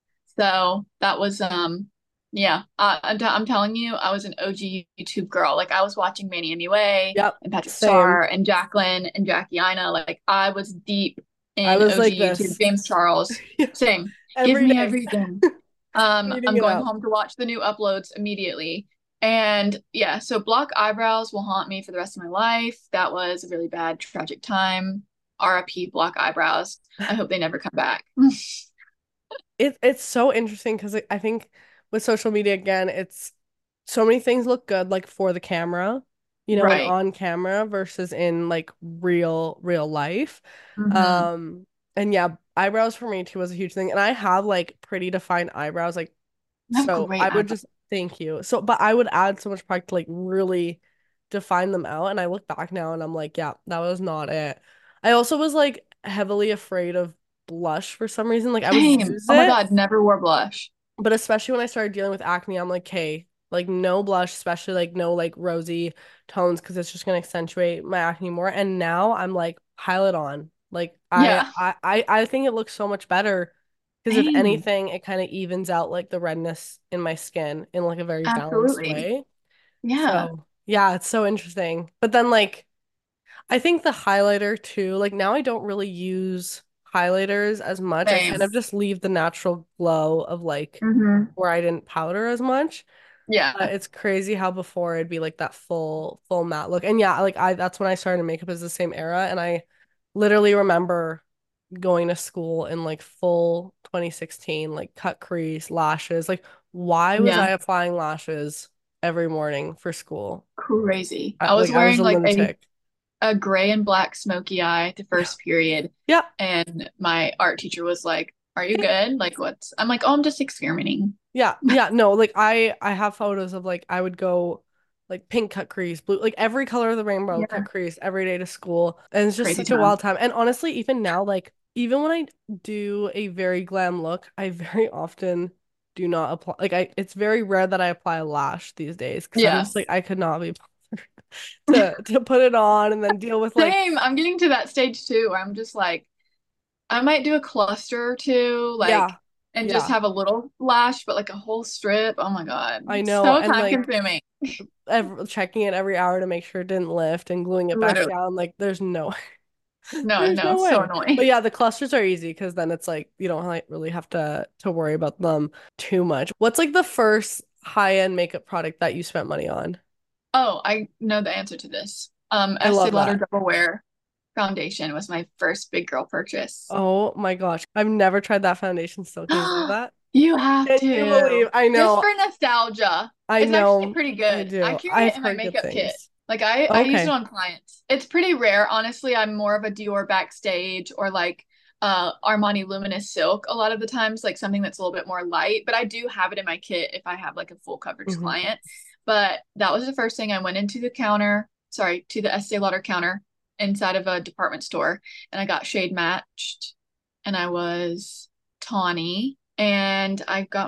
So that was yeah, I'm telling you, I was an OG YouTube girl. Like I was watching Manny MUA Yep. and Patrick Same. Starr and Jacqueline and Jackie Ina. Like I was deep I in was like OG YouTube. this. James Charles, Yeah. same. Give Every me day. everything. Eating I'm it going up. home to watch the new uploads immediately. And yeah, so block eyebrows will haunt me for the rest of my life. That was a really bad, tragic time. RIP block eyebrows. I hope they never come back. It's so interesting because I think with social media again, it's so many things look good like for the camera, and Right. on camera versus in like real life. Hmm. Um and yeah, eyebrows for me too was a huge thing. And I have like pretty defined eyebrows, like, I have so great I would eyebrows. just thank you. So but I would add so much product to like really define them out. And I look back now and I'm like, yeah, that was not it. I also was like heavily afraid of blush for some reason. Like I would Same. use Oh my it, God, never wore blush. but especially when I started dealing with acne, I'm like, hey, like no blush, especially like no like rosy tones, because it's just gonna accentuate my acne more. And now I'm like, pile it on. Like Yeah, I think it looks so much better because if same. anything, it kind of evens out like the redness in my skin in like a very balanced Absolutely. way. Yeah, So yeah, it's so interesting. But then like I think the highlighter too, like now I don't really use highlighters as much. I same. kind of just leave the natural glow of like Hmm. where I didn't powder as much. But Yeah. it's crazy how before it'd be like that full matte look. And yeah, like I that's when I started makeup is the same era. And I literally remember going to school in like full 2016, like cut crease, lashes. Like, why was I Yeah. applying lashes every morning for school? Crazy. I was Like I was wearing a like lunatic. a gray and black smoky eye the Yeah. first period, Yeah. and my art teacher was like, "Are you good? Like, what's?" I'm like, "Oh, I'm just experimenting." Yeah, yeah, no, like I have photos of like I would go like pink cut crease, blue, like every color of the rainbow cut Yeah. crease every day to school. And it's just Crazy such a wild time. time. And honestly, even now, like even when I do a very glam look, I very often do not apply, like, it's very rare that I apply a lash these days because I'm Yeah. just like I could not be bothered. to put it on and then deal with like, Same. I'm getting to that stage too where I'm just like, I might do a cluster or two, like, yeah, and just yeah, have a little lash, but like a whole strip. Oh my God. I know. So And time like consuming. checking it every hour to make sure it didn't lift and gluing it back Literally. down. Like there's no No, there's no, no so way. But annoying. yeah, the clusters are easy because then it's like you don't like really have to worry about them too much. What's like the first high-end makeup product that you spent money on? Oh, I know the answer to this. I Estee love Lauder that. Double Wear foundation was my first big girl purchase. Oh my gosh. I've never tried that foundation still. Can you believe that? You have Can you believe? to. I Just know. for nostalgia. I It's actually know. pretty I good. I do. carry it I've in my heard good makeup kit. things. Like I use it Okay. on clients. It's pretty rare, honestly. I'm more of a Dior Backstage or like Armani Luminous Silk a lot of the times, like something that's a little bit more light. But I do have it in my kit if I have like a full coverage Hmm. client. But that was the first thing I went into the counter, sorry, to the Estee Lauder counter inside of a department store, and I got shade matched, and I was tawny, and I got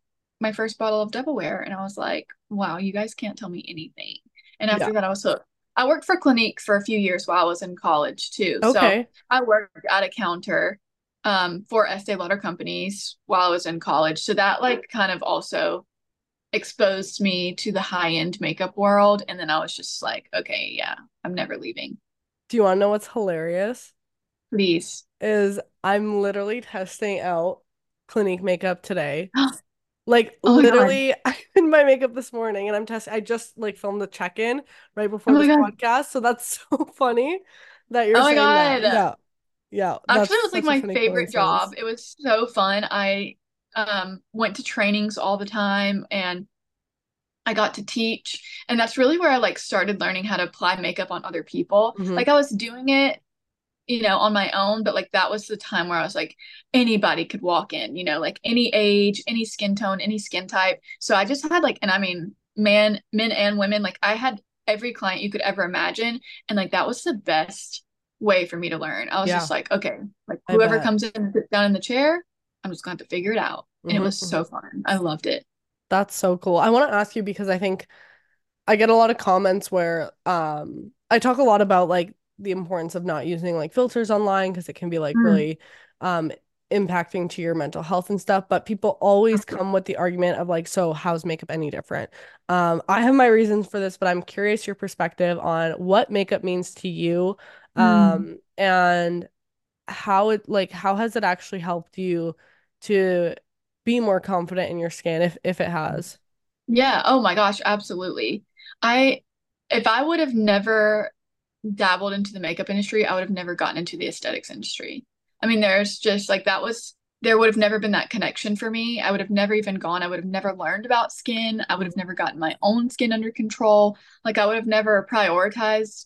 my first bottle of Double Wear, and I was like, wow, you guys can't tell me anything. And Yeah. after that, I was hooked. I worked for Clinique for a few years while I was in college too. So Okay. I worked at a counter for Estee Lauder companies while I was in college. So that like kind of also exposed me to the high-end makeup world. And then I was just like, okay, yeah, I'm never leaving. Do you want to know what's hilarious? Please. Is I'm literally testing out Clinique makeup today. Like Oh my God. literally, I did my makeup this morning and I'm testing. I just like filmed the check-in right Oh before my this God. podcast. So that's so funny that you're Oh my saying that. God. Yeah. Yeah. That's Actually, it was like such a my funny favorite job. coincidence. It was so fun. I went to trainings all the time and I got to teach. And that's really where I like started learning how to apply makeup on other people. Hmm. Like I was doing it, on my own, but like that was the time where I was like anybody could walk in, like any age, any skin tone, any skin type. So I just had like, and I mean, men and women, like I had every client you could ever imagine. And like that was the best way for me to learn. I was Yeah, just like, okay, like I whoever bet. comes in and sits down in the chair, I'm just going to have to figure it out. And it was Hmm. so fun. I loved it. That's so cool. I want to ask you because I think I get a lot of comments where I talk a lot about like the importance of not using like filters online because it can be like Mm. really um impacting to your mental health and stuff, but people always come with the argument of like, so how's makeup any different? I have my reasons for this, but I'm curious your perspective on what makeup means to you, Mm. and how has it actually helped you to be more confident in your skin if it has. Yeah. Oh my gosh, absolutely. I if I would have never dabbled into the makeup industry, I would have never gotten into the aesthetics industry. I mean, there's just like there would have never been that connection for me. I would have never even gone. I would have never learned about skin. I would have never gotten my own skin under control. Like I would have never prioritized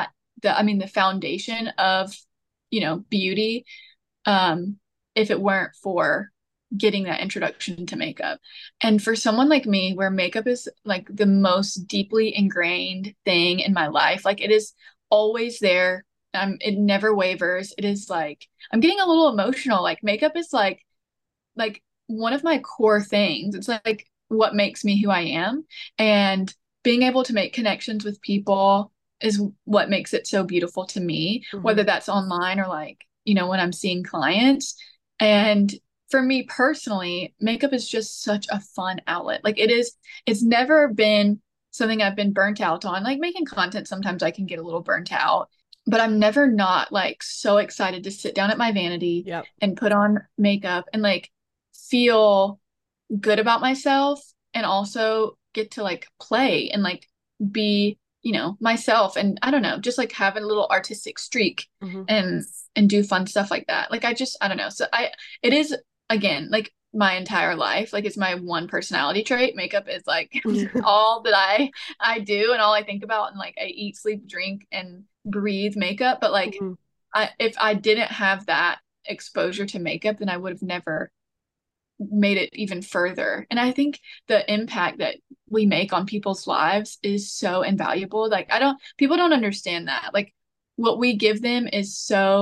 the foundation of, beauty, um, if it weren't for getting that introduction to makeup. And for someone like me, where makeup is like the most deeply ingrained thing in my life, like it is always there. It never wavers. It is like I'm getting a little emotional. Like makeup is like one of my core things. It's like what makes me who I am. And being able to make connections with people is what makes it so beautiful to me, Hmm. whether that's online or like, when I'm seeing clients. And for me personally, makeup is just such a fun outlet. Like it's never been something I've been burnt out on. Like making content, sometimes I can get a little burnt out, but I'm never not like so excited to sit down at my vanity Yep. and put on makeup and like feel good about myself and also get to like play and like be, myself and I don't know, just like have a little artistic streak Hmm. and do fun stuff like that. Like I don't know. So it is again like my entire life. Like it's my one personality trait. Makeup is like all that I do and all I think about and like I eat, sleep, drink and breathe makeup. But like Hmm. if I didn't have that exposure to makeup, then I would have never made it even further. And I think the impact that we make on people's lives is so invaluable. Like people don't understand that. Like what we give them is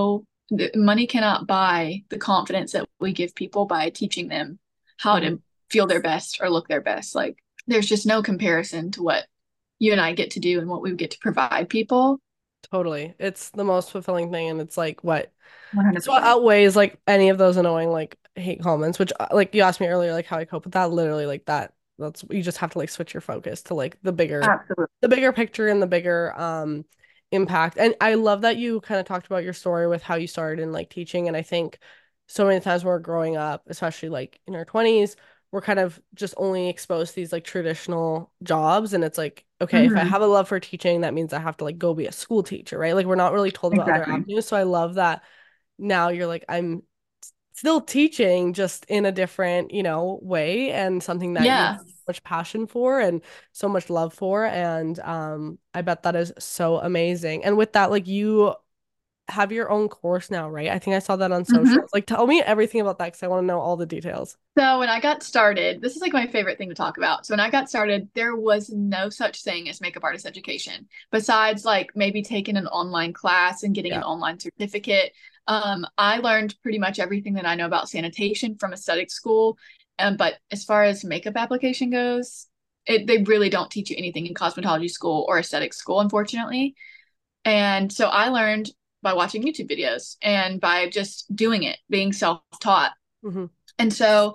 money cannot buy the confidence that we give people by teaching them how Hmm. to feel their best or look their best. Like there's just no comparison to what you and I get to do and what we get to provide people. Totally. It's the most fulfilling thing, and it's like what it's what 100%. outweighs like any of those annoying like hate comments, which like you asked me earlier like how I cope with that. Literally like that's you just have to like switch your focus to like Absolutely. the bigger picture and the bigger impact. And I love that you kind of talked about your story with how you started in like teaching. And I think so many times when we're growing up, especially like in our 20s, we're kind of just only exposed to these like traditional jobs. And it's like, okay, if I Hmm. have a love for teaching, that means I have to like go be a school teacher, right? Like we're not really told about other Exactly. avenues. So I love that now you're like, I'm still teaching just in a different, way and something that you have Yeah. so much passion for and so much love for. And I bet that is so amazing. And with that, like you have your own course now, right? I think I saw that on Hmm. socials. Like tell me everything about that because I want to know all the details. So when I got started, this is like my favorite thing to talk about. So when I got started, there was no such thing as makeup artist education, besides like maybe taking an online class and getting an Yeah. online certificate. I learned pretty much everything that I know about sanitation from aesthetic school. But as far as makeup application goes, they really don't teach you anything in cosmetology school or aesthetic school, unfortunately. And so I learned by watching YouTube videos and by just doing it, being self-taught. Hmm. And so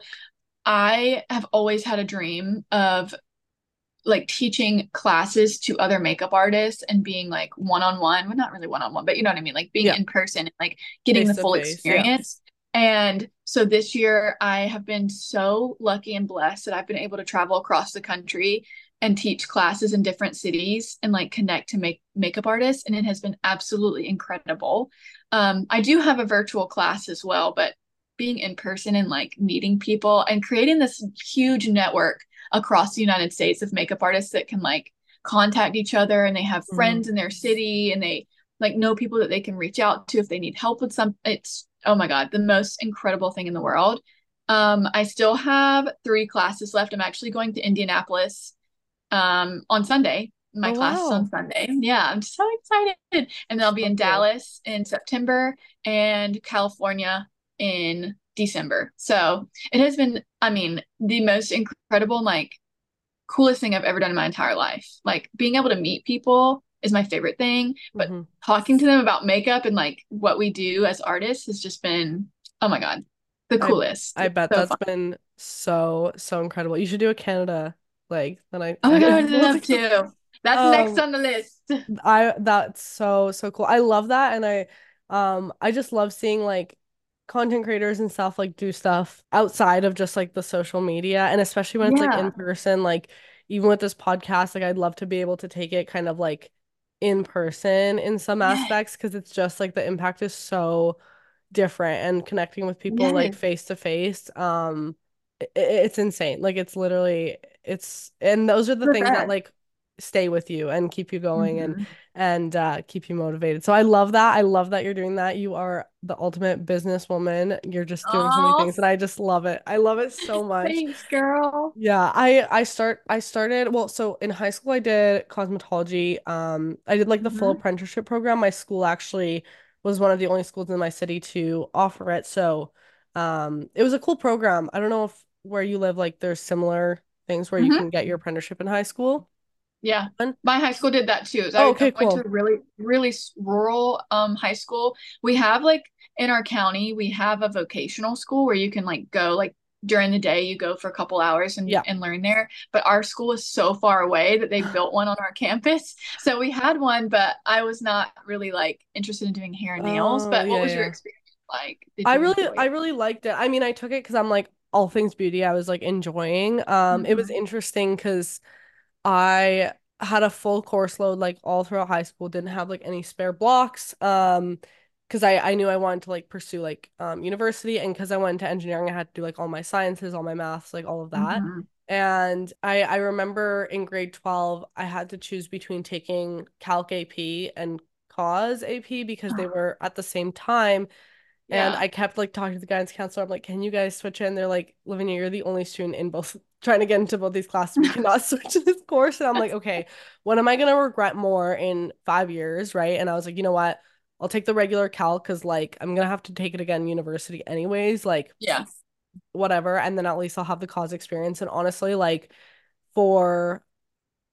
I have always had a dream of like teaching classes to other makeup artists and being like one on one, well, not really one on one, but you know what I mean? Like being Yeah. in person and like getting Face the to full face. Yeah. experience. And so this year I have been so lucky and blessed that I've been able to travel across the country and teach classes in different cities and like connect to makeup artists. And it has been absolutely incredible. I do have a virtual class as well, but being in person and like meeting people and creating this huge network across the United States of makeup artists that can like contact each other and they have Hmm. friends in their city and they like know people that they can reach out to if they need help with something. It's oh my God, the most incredible thing in the world. I still have 3 classes left. I'm actually going to Indianapolis on Sunday. My Oh class is on wow. Sunday. Yeah, I'm so excited. And then I'll be So in cool. Dallas in September and California in December. So it has been, I mean, the most incredible, like coolest thing I've ever done in my entire life. Like being able to meet people is my favorite thing, but Hmm. talking to them about makeup and like what we do as artists has just been, oh my God, the I coolest. I It's bet so that's fun. been so incredible. You should do a Canada like then Oh my God, I I would love to. That's next um on the list. I that's so cool. I love that and I just love seeing like content creators and stuff like do stuff outside of just like the social media and especially when it's like in Yeah. person like even with this podcast like I'd love to be able to take it kind of like in person in some Yes. aspects because it's just like the impact is so different and connecting with people like Yes. face to face it's insane like it's literally it's and those are the The things that best. like stay with you and keep you going Hmm. and keep you motivated. So I love that you're doing that. You are the ultimate businesswoman. You're just doing so many Oh, things and I just love it. I love it so much. thanks, girl. Yeah, I started well, so in high school I did cosmetology. I did like the full Hmm. apprenticeship program. My school actually was one of the only schools in my city to offer it. So, it was a cool program. I don't know if where you live like there's similar things where you Hmm. can get your apprenticeship in high school. Yeah. One? My high school did that too. So Oh, I okay, went to cool. a really, really rural high school. We have like in our county, we have a vocational school where you can like go like during the day, you go for a couple hours Yeah. and learn there. But our school is so far away that they built one on our campus. So we had one, but I was not really like interested in doing hair and nails. Oh, But what yeah, was your yeah. experience like? Did you enjoy I it? really liked it. I mean, I took it because I'm like all things beauty I was like enjoying. It was Hmm. interesting because I had a full course load like all throughout high school, didn't have like any spare blocks. Because I knew I wanted to like pursue like university and because I went into engineering, I had to do like all my sciences, all my maths, like all of that. Hmm. And I remember in grade 12, I had to choose between taking Calc AP and Cause AP because they were at the same time. And Yeah. I kept like talking to the guidance counselor. I'm like, can you guys switch in? They're like, Lavinia, you're the only student in both trying to get into both these classes. We cannot switch this course. And I'm like, okay, what am I gonna regret more in 5 years, right? And I was like, you know what? I'll take the regular calc because like I'm gonna have to take it again in university anyways, like Yeah. whatever. And then at least I'll have the cause experience. And honestly, like for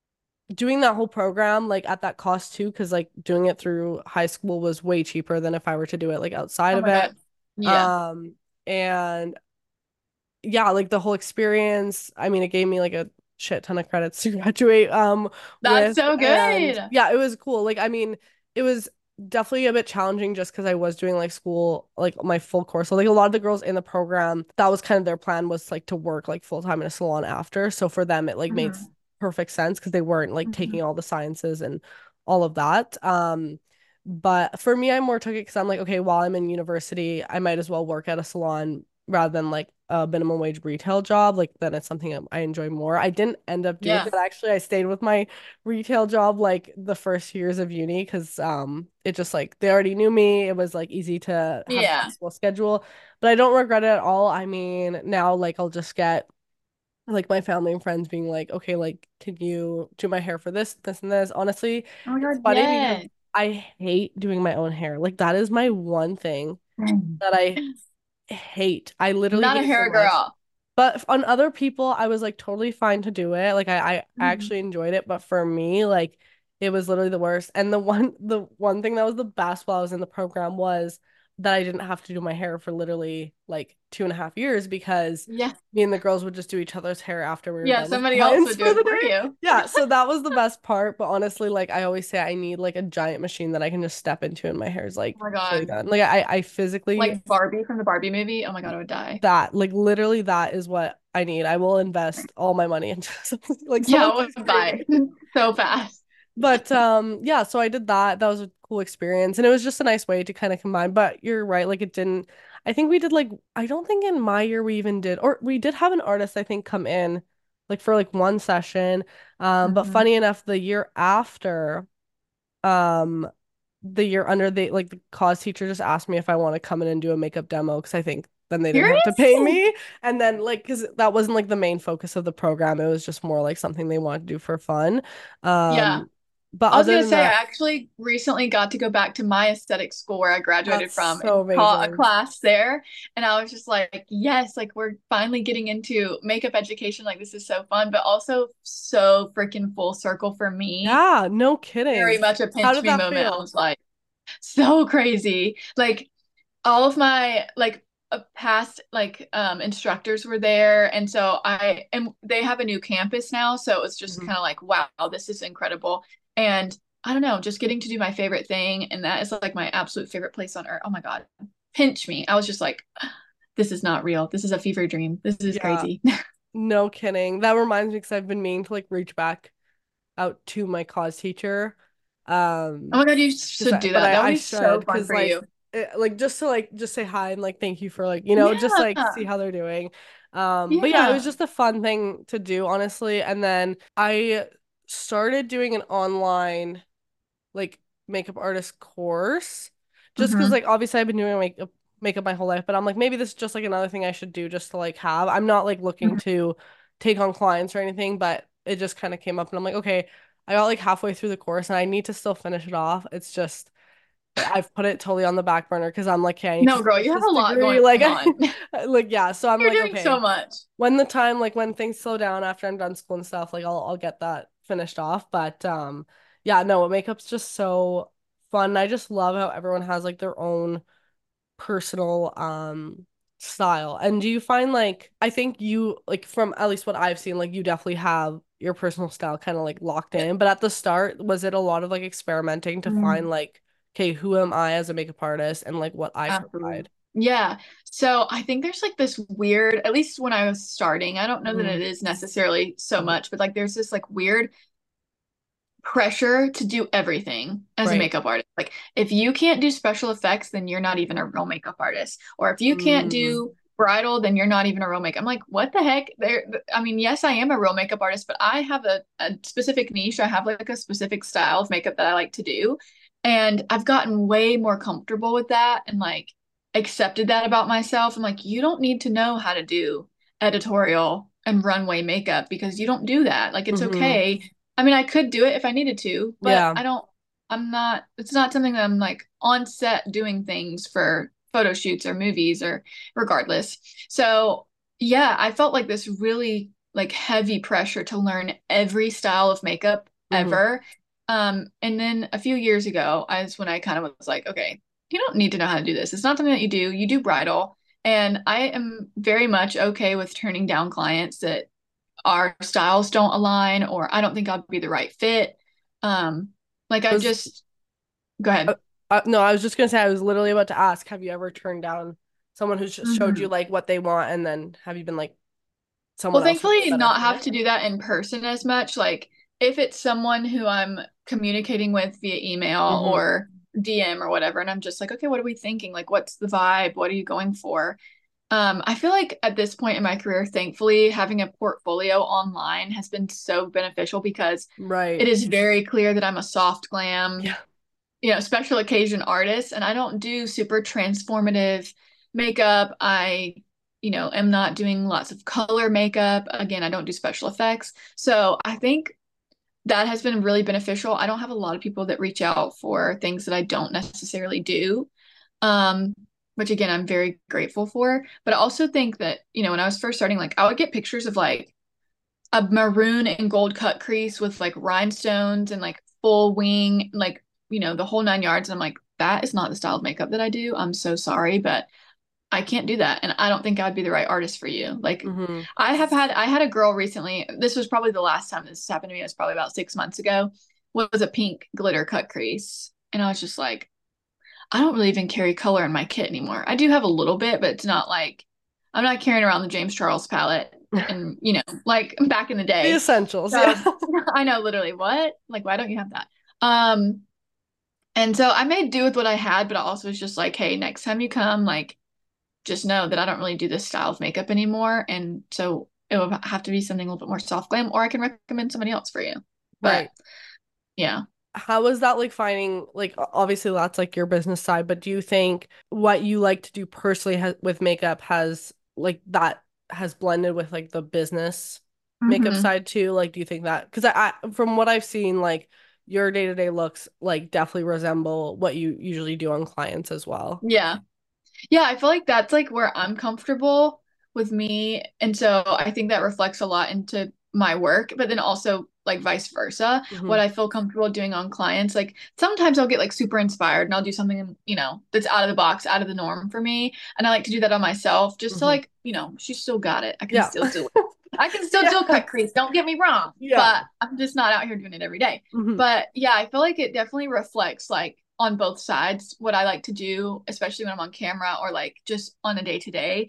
doing that whole program like at that cost too, because like doing it through high school was way cheaper than if I were to do it like outside Oh of my it. God. Yeah. Um, and yeah, like the whole experience, I mean, it gave me like a shit ton of credits to graduate That's with. so And good. yeah, it was cool. Like I mean, it was definitely a bit challenging just because I was doing like school, like my full course. So like a lot of the girls in the program, that was kind of their plan, was like to work like full time in a salon after. So for them it like made Hmm. perfect sense because they weren't like taking Hmm. all the sciences and all of that. But for me, I more took it because I'm like, okay, while I'm in university, I might as well work at a salon rather than like a minimum wage retail job. Like then it's something I enjoy more. I didn't end up doing Yeah. that actually. I stayed with my retail job like the first years of uni because it just like they already knew me. It was like easy to have a Yeah. flexible schedule. But I don't regret it at all. I mean, now like I'll just get like my family and friends being like, okay, like, can you do my hair for this, this, and this? Honestly, Oh my it's God, funny because yes. I hate doing my own hair. Like, that is my one thing Dang. that I hate. I literally Not a hate it so hair much. girl. But on other people, I was like totally fine to do it. Like I Mhm. actually enjoyed it. But for me, like it was literally the worst. And the one thing that was the best while I was in the program was that I didn't have to do my hair for literally like 2.5 years because Yeah. me and the girls would just do each other's hair after we were Yeah, done with somebody else clients would do for it the for day. you. Yeah, so that was the best part. But honestly, like I always say, I need like a giant machine that I can just step into and my hair is Oh like my fully God. done. Like I physically Like Barbie from the Barbie movie. Oh my God, I would die. that like literally that is what I need. I will invest all my money into something like Yeah, someone I please would pay buy me. so fast. But yeah, so I did that. That was a cool experience and it was just a nice way to kind of combine. But you're right, like it didn't I think we did like I don't think in my year we even did or we did have an artist I think come in like for like one session. But Hmm. funny enough the year after um the year under they like the cause teacher just asked me if I want to come in and do a makeup demo because I think then they didn't have to Serious? pay me and then like because that wasn't like the main focus of the program it was just more like something they wanted to do for fun Yeah. um but I was other gonna than say, I that actually recently got to go back to my aesthetic school where I graduated that's from so and taught a amazing. class there. And I was just like, yes, like we're finally getting into makeup education. Like this is so fun, but also so freaking full circle for me. Yeah, no Very kidding. much a How pinch did me that moment. I feel? was like, so crazy. Like all of my past instructors were there, and so I and they have a new campus now, so it was just Mhm. kind of like, wow, this is incredible. And I don't know, just getting to do my favorite thing, and that is like my absolute favorite place on earth. Oh my God, pinch me. I was just like, this is not real. This is a fever dream. This is Yeah, crazy. no kidding. That reminds me because I've been meaning to like reach back out to my cause teacher. Oh Um, my God, you because should do but that. That would I be so should fun because for you. like just to like just say hi and like thank you for like just Yeah. like see how they're doing. But yeah, it was Yeah. just a fun thing to do honestly. And then I started doing an online like makeup artist course just because Hmm. like obviously I've been doing makeup my whole life, but I'm like maybe this is just like another thing I should do just to like have. I'm not like looking to take on clients or anything, but it just kind of came up and I'm like, okay, I got like halfway through the course and I need to still finish it off. It's just I've put it totally on the back burner because I'm like, okay, I need to No, girl, finish you have this a lot degree. going Like on. like yeah, so I'm You're like, doing so okay, much. when the time like when things slow down after I'm done school and stuff, like I'll get that finished off. But yeah, no, makeup's just so fun. I just love how everyone has like their own personal style. And do you find like I think you like from at least what I've seen, like you definitely have your personal style kind of like locked in. But at the start, was it a lot of like experimenting to find Mm, like, okay, who am I as a makeup artist and like what I absolutely. provide? Yeah. So I think there's like this weird, at least when I was starting, I don't know that Mm, it is necessarily so much, but like there's this like weird pressure to do everything as a right. makeup artist. Like if you can't do special effects, then you're not even a real makeup artist. Or if you can't Mm, do bridal, then you're not even a real makeup. I'm like, what the heck? I mean, yes, I am a real makeup artist, but I have a specific niche. I have like a specific style of makeup that I like to do. And I've gotten way more comfortable with that and like accepted that about myself. I'm like, you don't need to know how to do editorial and runway makeup because you don't do that. Like it's hmm. okay. I mean, I could do it if I needed to, but Yeah. I'm not, it's not something that I'm like on set doing things for photo shoots or movies or regardless. So, yeah, I felt like this really like heavy pressure to learn every style of makeup Hmm. ever. And then a few years ago, is when I kind of was like, okay, you don't need to know how to do this. It's not something that you do. You do bridal. And I am very much okay with turning down clients that our styles don't align or I don't think I'd be the right fit. Um, like I Was just go ahead. uh, no, I was just gonna say I was literally about to ask, have you ever turned down someone who's just showed you Mhm. like what they want, and then have you been like Well, someone else would be a thankfully, better not have fit? to do that in person as much. Like if it's someone who I'm communicating with via email Hmm. or DM or whatever, and I'm just like, okay, what are we thinking? Like, what's the vibe? What are you going for? I feel like at this point in my career, thankfully, having a portfolio online has been so beneficial because it Right. is very clear that I'm a soft glam, Yeah. special occasion artist, and I don't do super transformative makeup. Am not doing lots of color makeup. Again, I don't do special effects. So I think that has been really beneficial. I don't have a lot of people that reach out for things that I don't necessarily do. Um, which again, I'm very grateful for. But I also think that, when I was first starting, like I would get pictures of like a maroon and gold cut crease with like rhinestones and like full wing, like, the whole nine yards. And I'm like, that is not the style of makeup that I do. I'm so sorry, but I can't do that. And I don't think I'd be the right artist for you. Like, Hmm. I had a girl recently, this was probably the last time this happened to me, it was probably about 6 months ago, was a pink glitter cut crease. And I was just like, I don't really even carry color in my kit anymore. I do have a little bit, but it's not like I'm not carrying around the James Charles palette and, like back in the The day. essentials, yeah. So I know literally what? Like, why don't you have that? Um, and so I made do with what I had, but I also was just like, hey, next time you come, like, just know that I don't really do this style of makeup anymore. And so it would have to be something a little bit more soft glam, or I can recommend somebody else for you. But Right. yeah. How was that like finding like obviously that's like your business side, but do you think what you like to do personally with makeup has like that has blended with like the business makeup Hmm. side too? Like do you think that because I from what I've seen like your day-to-day looks like definitely resemble what you usually do on clients as well. Yeah. Yeah, I feel like that's like where I'm comfortable with me. And so I think that reflects a lot into my work, but then also like vice versa, what Hmm. I feel comfortable doing on clients. Like sometimes I'll get like super inspired and I'll do something, that's out of the box, out of the norm for me. And I like to do that on myself just to Hmm. like, she still got it. Yeah. I can still do a Yeah. cut crease. Don't get me wrong, Yeah. but I'm just not out here doing it every day. Hmm. But yeah, I feel like it definitely reflects like on both sides what I like to do, especially when I'm on camera or like just on a day to day,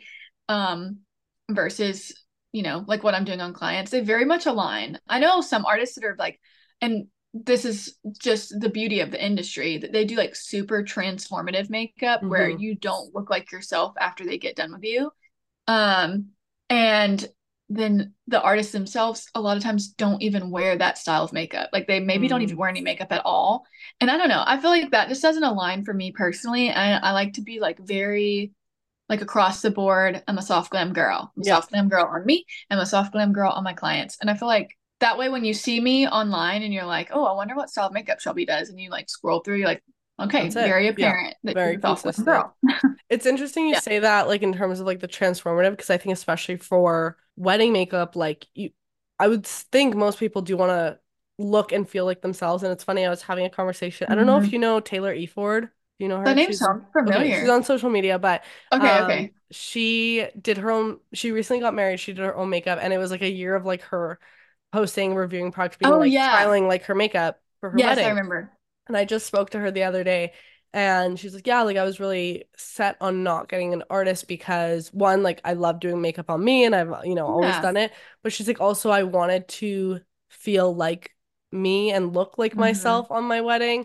versus, like what I'm doing on clients. They very much align. I know some artists that are like, and this is just the beauty of the industry that they do like super transformative makeup where Hmm. you don't look like yourself after they get done with you. Um, and then the artists themselves a lot of times don't even wear that style of makeup. Like they maybe don't even Mm. wear any makeup at all. And I don't know. I feel like that just doesn't align for me personally. I like to be like very like across the board. I'm a soft glam girl. I'm a Yeah. soft glam girl on me. I'm a soft glam girl on my clients. And I feel like that way when you see me online and you're like, oh, I wonder what style of makeup Shelby does, and you like scroll through, you're like, okay, That's it. very Yeah. apparent that she's Very a soft glam consistent. girl. It's interesting you Yeah. say that, like in terms of like the transformative, because I think especially for wedding makeup, like I would think most people do want to look and feel like themselves. And it's funny, I was having a conversation. I don't know if Mhm. you know Taylor Eford. Do you know The her? name She's sounds okay. She's familiar. on social media, but Okay, okay. she did her own. She recently got married. She did her own makeup, and it was like a year of like her posting, reviewing products, being Oh like yeah. styling like her makeup for her Yes, I wedding. remember. And I just spoke to her the other day and she's like, yeah, like I was really set on not getting an artist because one, like I love doing makeup on me and I've, always Yeah. done it. But she's like, also, I wanted to feel like me and look like Hmm. myself on my wedding.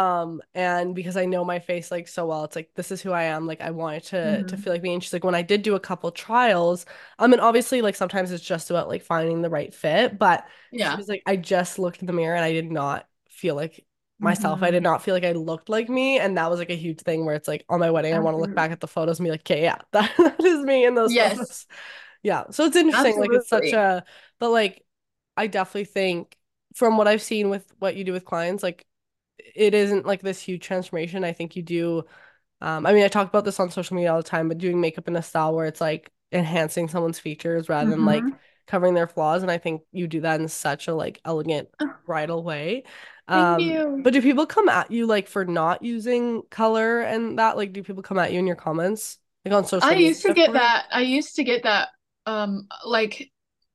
And because I know my face like so well, it's like this is who I am. Like I wanted to Hmm. feel like me. And she's like, when I did do a couple trials, I mean, obviously, like sometimes it's just about like finding the right fit, but she Yeah. was like, I just looked in the mirror and I did not feel like myself. I Hmm. did not feel like I looked like me. And that was like a huge thing where it's like on my wedding, I want to look back Absolutely. at the photos and be like, okay, yeah, that is me in those Yes, photos. Yeah. So it's interesting. Like it's such absolutely. a, but like I definitely think from what I've seen with what you do with clients, like it isn't like this huge transformation. I think you do. I mean, I talk about this on social media all the time, but doing makeup in a style where it's like enhancing someone's features rather than like Hmm. covering their flaws, and I think you do that in such a like elegant Oh, bridal way. thank you. But do people come at you like for not using color and that? Like, do people come at you in your comments like on social media for it? I used to get that like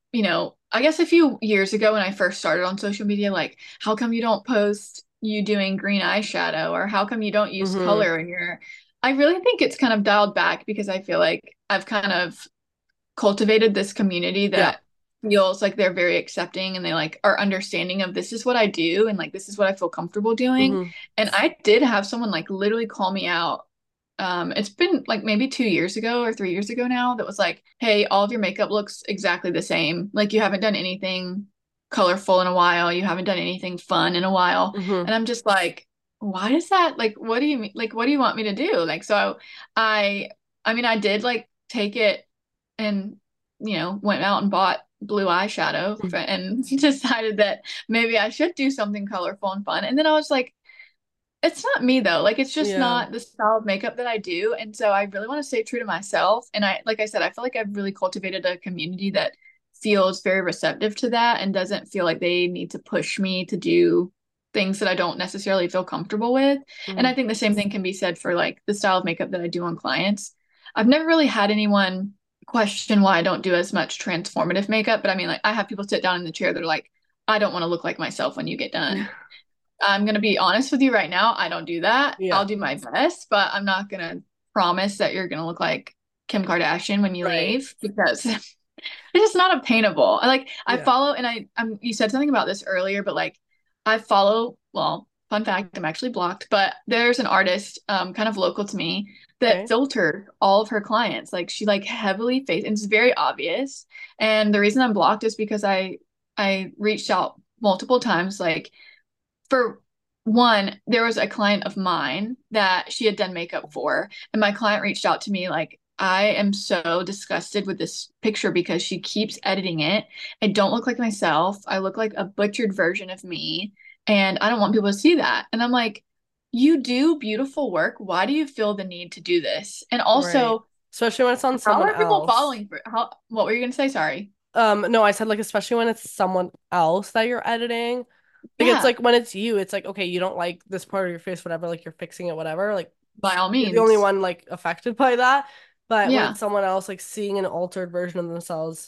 I guess a few years ago when I first started on social media, like, how come you don't post you doing green eyeshadow or how come you don't use Mm-hmm. color in your I really think it's kind of dialed back because I feel like I've kind of cultivated this community Yeah. that feels like they're very accepting and they like are understanding of this is what I do and like this is what I feel comfortable doing. Mm-hmm. And I did have someone like literally call me out. It's been like maybe 2 years ago or 3 years ago now that was like, hey, all of your makeup looks exactly the same. Like you haven't done anything colorful in a while. You haven't done anything fun in a while. Mm-hmm. And I'm just like, why does that like what do you mean like what do you want me to do? Like so I I mean I did like take it and went out and bought blue eyeshadow and decided that maybe I should do something colorful and fun. And then I was like, it's not me though. Like it's just Yeah. not the style of makeup that I do. And so I really want to stay true to myself. And like I said, I feel like I've really cultivated a community that feels very receptive to that and doesn't feel like they need to push me to do things that I don't necessarily feel comfortable with. And Mm-hmm. I think the same thing can be said for like the style of makeup that I do on clients. I've never really had anyone question why I don't do as much transformative makeup, but I mean, like, I have people sit down in the chair that are like, I don't want to look like myself when you get done. I'm gonna be honest with you right now. I don't do that. Yeah. I'll do my best, but I'm not gonna promise that you're gonna look like Kim Kardashian when you Right. leave because it's just not obtainable. I Yeah. follow and I'm you said something about this earlier, but like I follow, well, fun fact, I'm actually blocked, but there's an artist kind of local to me that Okay. filtered all of her clients. Like she like heavily face and it's very obvious. And the reason I'm blocked is because I reached out multiple times like for one, there was a client of mine that she had done makeup for, and my client reached out to me like, I am so disgusted with this picture because she keeps editing it. I don't look like myself. I look like a butchered version of me, and I don't want people to see that. And I'm like, you do beautiful work. Why do you feel the need to do this? And Right. also, Especially when it's on how someone are people else. falling for how what were you gonna say? Sorry. No, I said like especially when it's someone else that you're editing. Like it's Yeah, like when it's you, it's like okay, you don't like this part of your face, whatever, like you're fixing it, whatever. Like by all you're the only means. one like affected by that. But when Yeah. it's someone else like seeing an altered version of themselves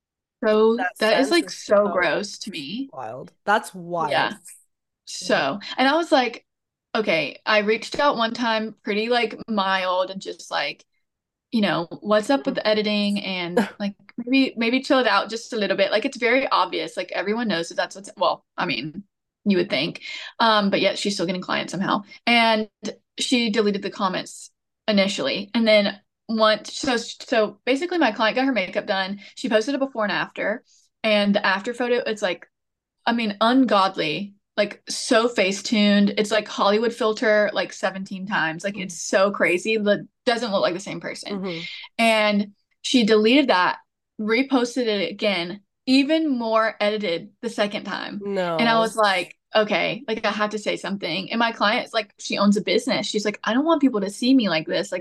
in So that that is sense like is so so gross to me. wild. That's wild. Yeah. So, and I was like, okay, I reached out one time pretty like mild and just like, what's up with Mhm. the editing and like maybe chill it out just a little bit. Like it's very obvious. Like everyone knows that that's what's well, I mean, you would think. But yet she's still getting clients somehow. And she deleted the comments initially. And then once so basically my client got her makeup done. She posted a before and after. And the after photo, it's like I mean, ungodly, like so face-tuned. It's like Hollywood filter like 17 times. Like it's so crazy. It doesn't look like the same person. Mm-hmm. And she deleted that, reposted it again, even more edited the second time. And I No. was like, okay, like I have to say something. And my client's like, she owns a business. She's like, I don't want people to see me like this.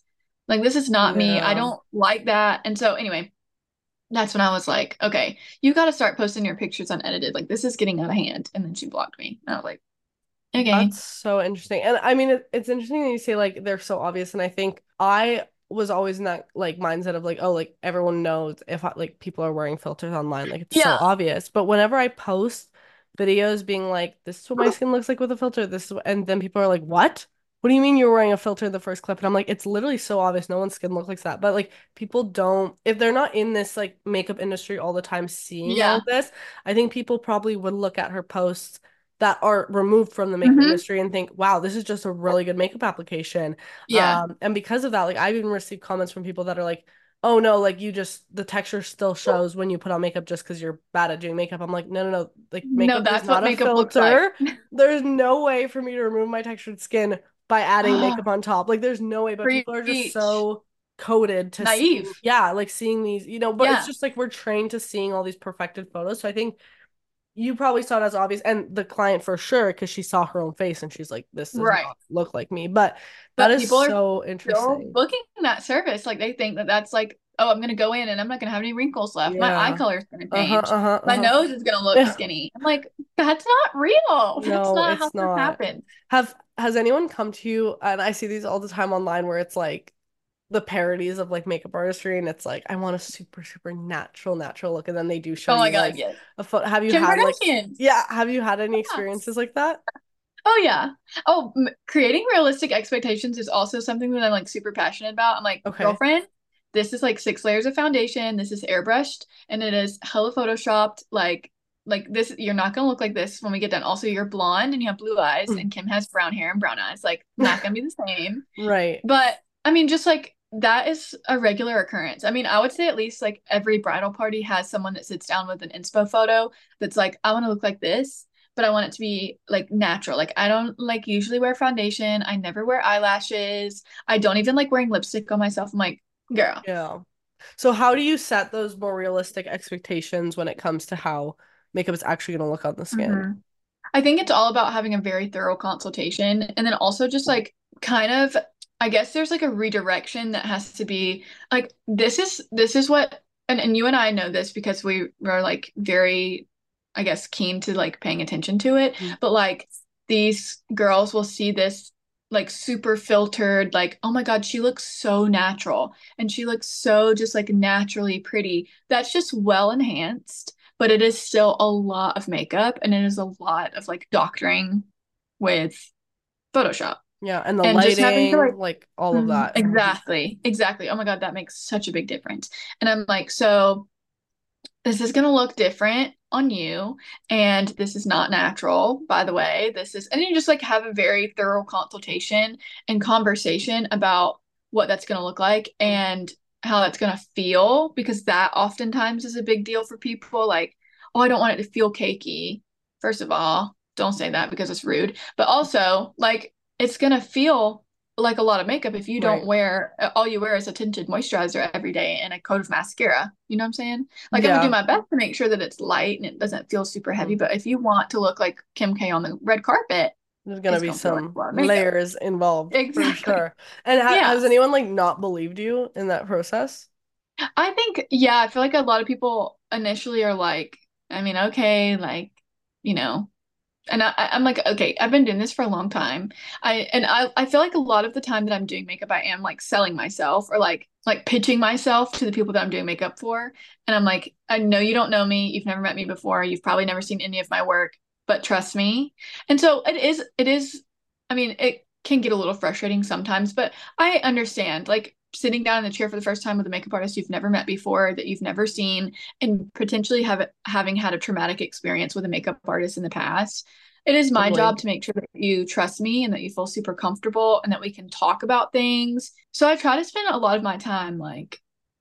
This is not me. I Yeah. don't like that. And so anyway, that's when I was like, okay, you got to start posting your pictures unedited. Like this is getting out of hand. And then she blocked me. And I was like, okay. That's so interesting. And I mean, it's interesting that you say like they're so obvious. And I think I was always in that like mindset of like, oh, like everyone knows if like people are wearing filters online, like it's so Yeah. obvious. But whenever I post videos being like, this is what my skin looks like with a filter, and then people are like, what? What do you mean you're wearing a filter in the first clip? And I'm like, it's literally so obvious. No one's skin looks like that. But like people don't, if they're not in this like makeup industry all the time seeing all Yeah. of this, I think people probably would look at her posts that are removed from the makeup Hmm. industry and think, wow, this is just a really good makeup application. Yeah. And because of that, like I've even received comments from people that are like, oh no, like you just the texture still shows when you put on makeup just because you're bad at doing makeup. I'm like, no, no, no, like No, makeup is that's not what a makeup looks like. filter. There's no way for me to remove my textured skin by adding makeup on top. Like there's no way, but people are just Preach. so coded to seeing, Naive. yeah, like seeing these, but it's Yeah. just like we're trained to seeing all these perfected photos. So I think you probably saw it as obvious, and the client for sure, because she saw her own face and she's like, this does Right. not look like me. But that But is people are so still interesting. booking that service. Like they think that that's like oh, I'm gonna go in and I'm not gonna have any wrinkles left. My eye Yeah. color is gonna Uh-huh, change. uh-huh, My uh-huh. nose is gonna look Yeah. skinny. I'm like, that's not real. That's No, not how it's this not. happens. Has anyone come to you, and I see these all the time online where it's like the parodies of like makeup artistry and it's like I want a super super natural look and then they do show Oh my you God, like yes. a photo. Have you Kim had like Kardashian. yeah, have you had any Yeah. experiences like that? Oh yeah. Oh, creating realistic expectations is also something that I'm like super passionate about. I'm like, Okay. girlfriend, this is like 6 layers of foundation. This is airbrushed and it is hella photoshopped. Like this, you're not gonna look like this when we get done. Also, you're blonde and you have blue eyes, and Kim has brown hair and brown eyes. Like, not gonna be the same. Right. But I mean, just like that is a regular occurrence. I mean, I would say at least like every bridal party has someone that sits down with an inspo photo that's like, I want to look like this, but I want it to be like natural. Like, I don't like usually wear foundation. I never wear eyelashes. I don't even like wearing lipstick on myself. I'm like, girl. Yeah. So how do you set those more realistic expectations when it comes to how makeup is actually going to look on the skin? Mhm. I think it's all about having a very thorough consultation and then also just like kind of I guess there's like a redirection that has to be like this is what and you and I know this because we were like very I guess keen to like paying attention to it Mhm. but like these girls will see this like super filtered like oh my God she looks so natural and she looks so just like naturally pretty that's just well enhanced but it is still a lot of makeup and it is a lot of like doctoring with Photoshop. Yeah, and the And just having to lighting, like, like all of that. exactly, exactly. Oh my God, that makes such a big difference. And I'm like, so this is going to look different on you. And this is not natural, by the way. This is, and you just like have a very thorough consultation and conversation about what that's going to look like and how that's going to feel, because that oftentimes is a big deal for people. Like, oh, I don't want it to feel cakey. First of all, don't say that because it's rude. But also, like, it's going to feel like a lot of makeup if you don't Right. wear, all you wear is a tinted moisturizer every day and a coat of mascara. You know what I'm saying? Like I'm gonna do Yeah. my best to make sure that it's light and it doesn't feel super heavy. Mhm. But if you want to look like Kim K on the red carpet, There's gonna it's be gonna feel like some a lot of makeup. layers involved for Exactly. sure. And Yeah. has anyone like not believed you in that process? I think, yeah, I feel like a lot of people initially are like, I mean, okay, like, you know, and I'm like, okay, I've been doing this for a long time. I feel like a lot of the time that I'm doing makeup, I am like selling myself or like pitching myself to the people that I'm doing makeup for. And I'm like, I know you don't know me, you've never met me before, you've probably never seen any of my work, but trust me. And so it is, I mean, it can get a little frustrating sometimes, but I understand like sitting down in the chair for the first time with a makeup artist you've never met before, that you've never seen, and potentially having had a traumatic experience with a makeup artist in the past. It is my job Totally. to make sure that you trust me and that you feel super comfortable and that we can talk about things. So I try to spend a lot of my time like,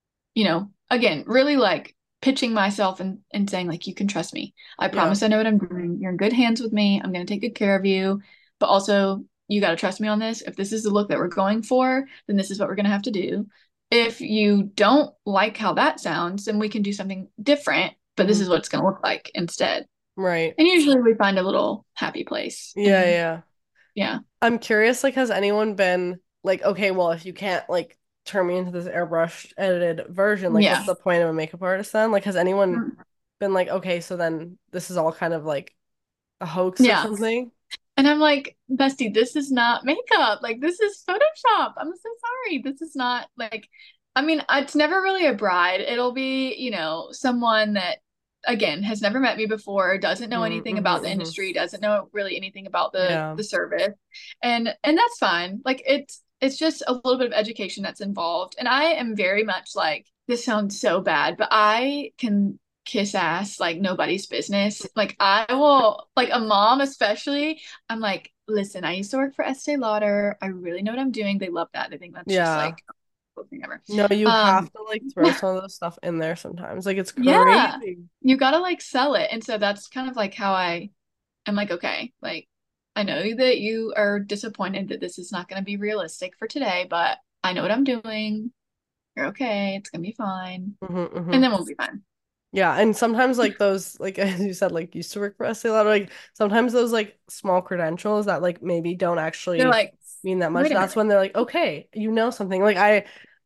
again, really like pitching myself and saying like you can trust me. I Yeah. promise I know what I'm doing. You're in good hands with me. I'm going to take good care of you. But also you got to trust me on this. If this is the look that we're going for, then this is what we're going to have to do. If you don't like how that sounds, then we can do something different, but this Mhm. is what it's going to look like instead. Right. And usually we find a little happy place. Yeah, And yeah. yeah. I'm curious, like, has anyone been like, okay, well, if you can't like turn me into this airbrushed edited version, like, what's Yeah. the point of a makeup artist then? Like, has anyone Mm. been like, okay, so then this is all kind of like a hoax or Yeah. something? And I'm like, bestie, this is not makeup. Like, this is Photoshop. I'm so sorry. This is not like, I mean, it's never really a bride. It'll be, someone that, again, has never met me before, doesn't know Mm-hmm, anything about the mm-hmm. industry, doesn't know really anything about the Yeah. the service. And that's fine. Like, it's just a little bit of education that's involved. And I am very much like, this sounds so bad, but I can kiss ass like nobody's business. Like I will, like a mom especially, I'm like, listen, I used to work for Estee Lauder. I really know what I'm doing. They love that. They think that's just Yeah. like the coolest thing ever. No, you have Um, to like throw some of those stuff in there sometimes. Like it's yeah, crazy. you gotta like sell it. And so that's kind of like how I'm like, okay, like I know that you are disappointed that this is not going to be realistic for today, but I know what I'm doing. You're okay. It's gonna be fine. Mm-hmm, And mm-hmm. then we'll be fine. Yeah, and sometimes like those like as you said like used to work for Estee Lauder like sometimes those like small credentials that like maybe don't They're actually like, mean that much. wait a That's minute. when they're like, okay, you know something. Like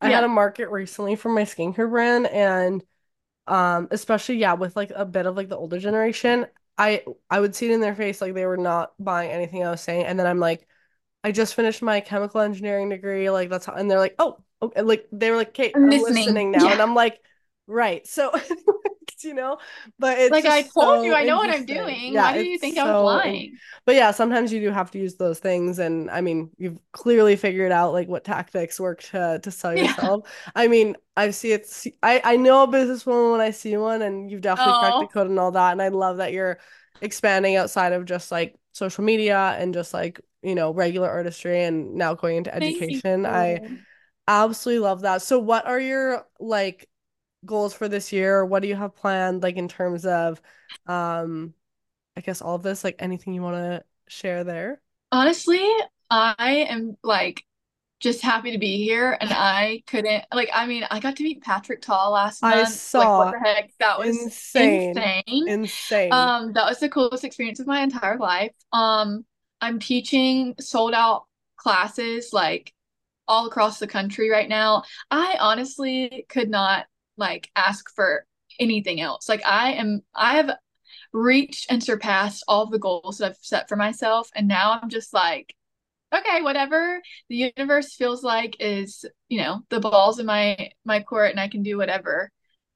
I had a Yeah. market recently for my skincare brand, and especially yeah, with like a bit of like the older generation, I would see it in their face like they were not buying anything I was saying, and then I'm like, I just finished my chemical engineering degree, like that's how, and they're like, oh, okay, like they were like, Kate, I'm I'm listening. listening now, Yeah. and I'm like, right, so you know, but it's Like I just told you, so I know what I'm interesting. doing. Yeah, Why did you it's think I was lying? but yeah, sometimes you do have to use those things, and I mean, you've clearly figured out like what tactics work to sell Yeah. yourself. I mean, I see it. I know a businesswoman when I see one, and you've definitely cracked the Oh, code and all that, and I love that you're expanding outside of just like social media and just like regular artistry and now going into thank you. education. I absolutely love that. So what are your like goals for this year? What do you have planned like in terms of um I guess all of this, like anything you want to share there? Honestly, I am like just happy to be here and I couldn't like I mean, I got to meet Patrick Tall last I month. Like what saw the heck? That was insane, insane. insane. That was the coolest experience of my entire life. I'm teaching sold out classes like all across the country right now. I honestly could not like ask for anything else. Like I have reached and surpassed all of the goals that I've set for myself and now I'm just like okay, whatever the universe feels like is, the balls in my court and I can do whatever.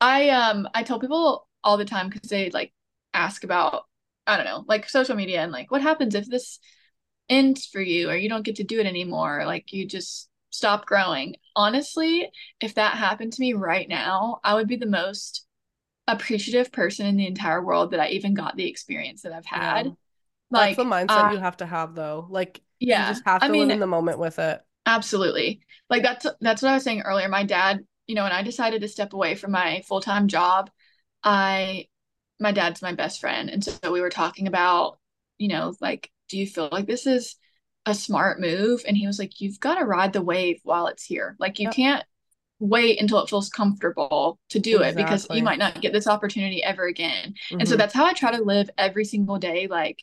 I tell people all the time because they like ask about I don't know, like social media and like what happens if this ends for you or you don't get to do it anymore, like you just stop growing. Honestly, if that happened to me right now, I would be the most appreciative person in the entire world that I even got the experience that I've Yeah. had. That's the Like, mindset you have to have though. Like you yeah, just have I to live mean, in the moment with it. absolutely. Like that's what I was saying earlier. My dad, when I decided to step away from my full-time job, I my dad's my best friend. And so we were talking about, like, do you feel like this is a smart move? And he was like, you've got to ride the wave while it's here. Like you Yep, can't wait until it feels comfortable to do it because you exactly. might not get this opportunity ever again. And so Hmm. that's how I try to live every single day. Like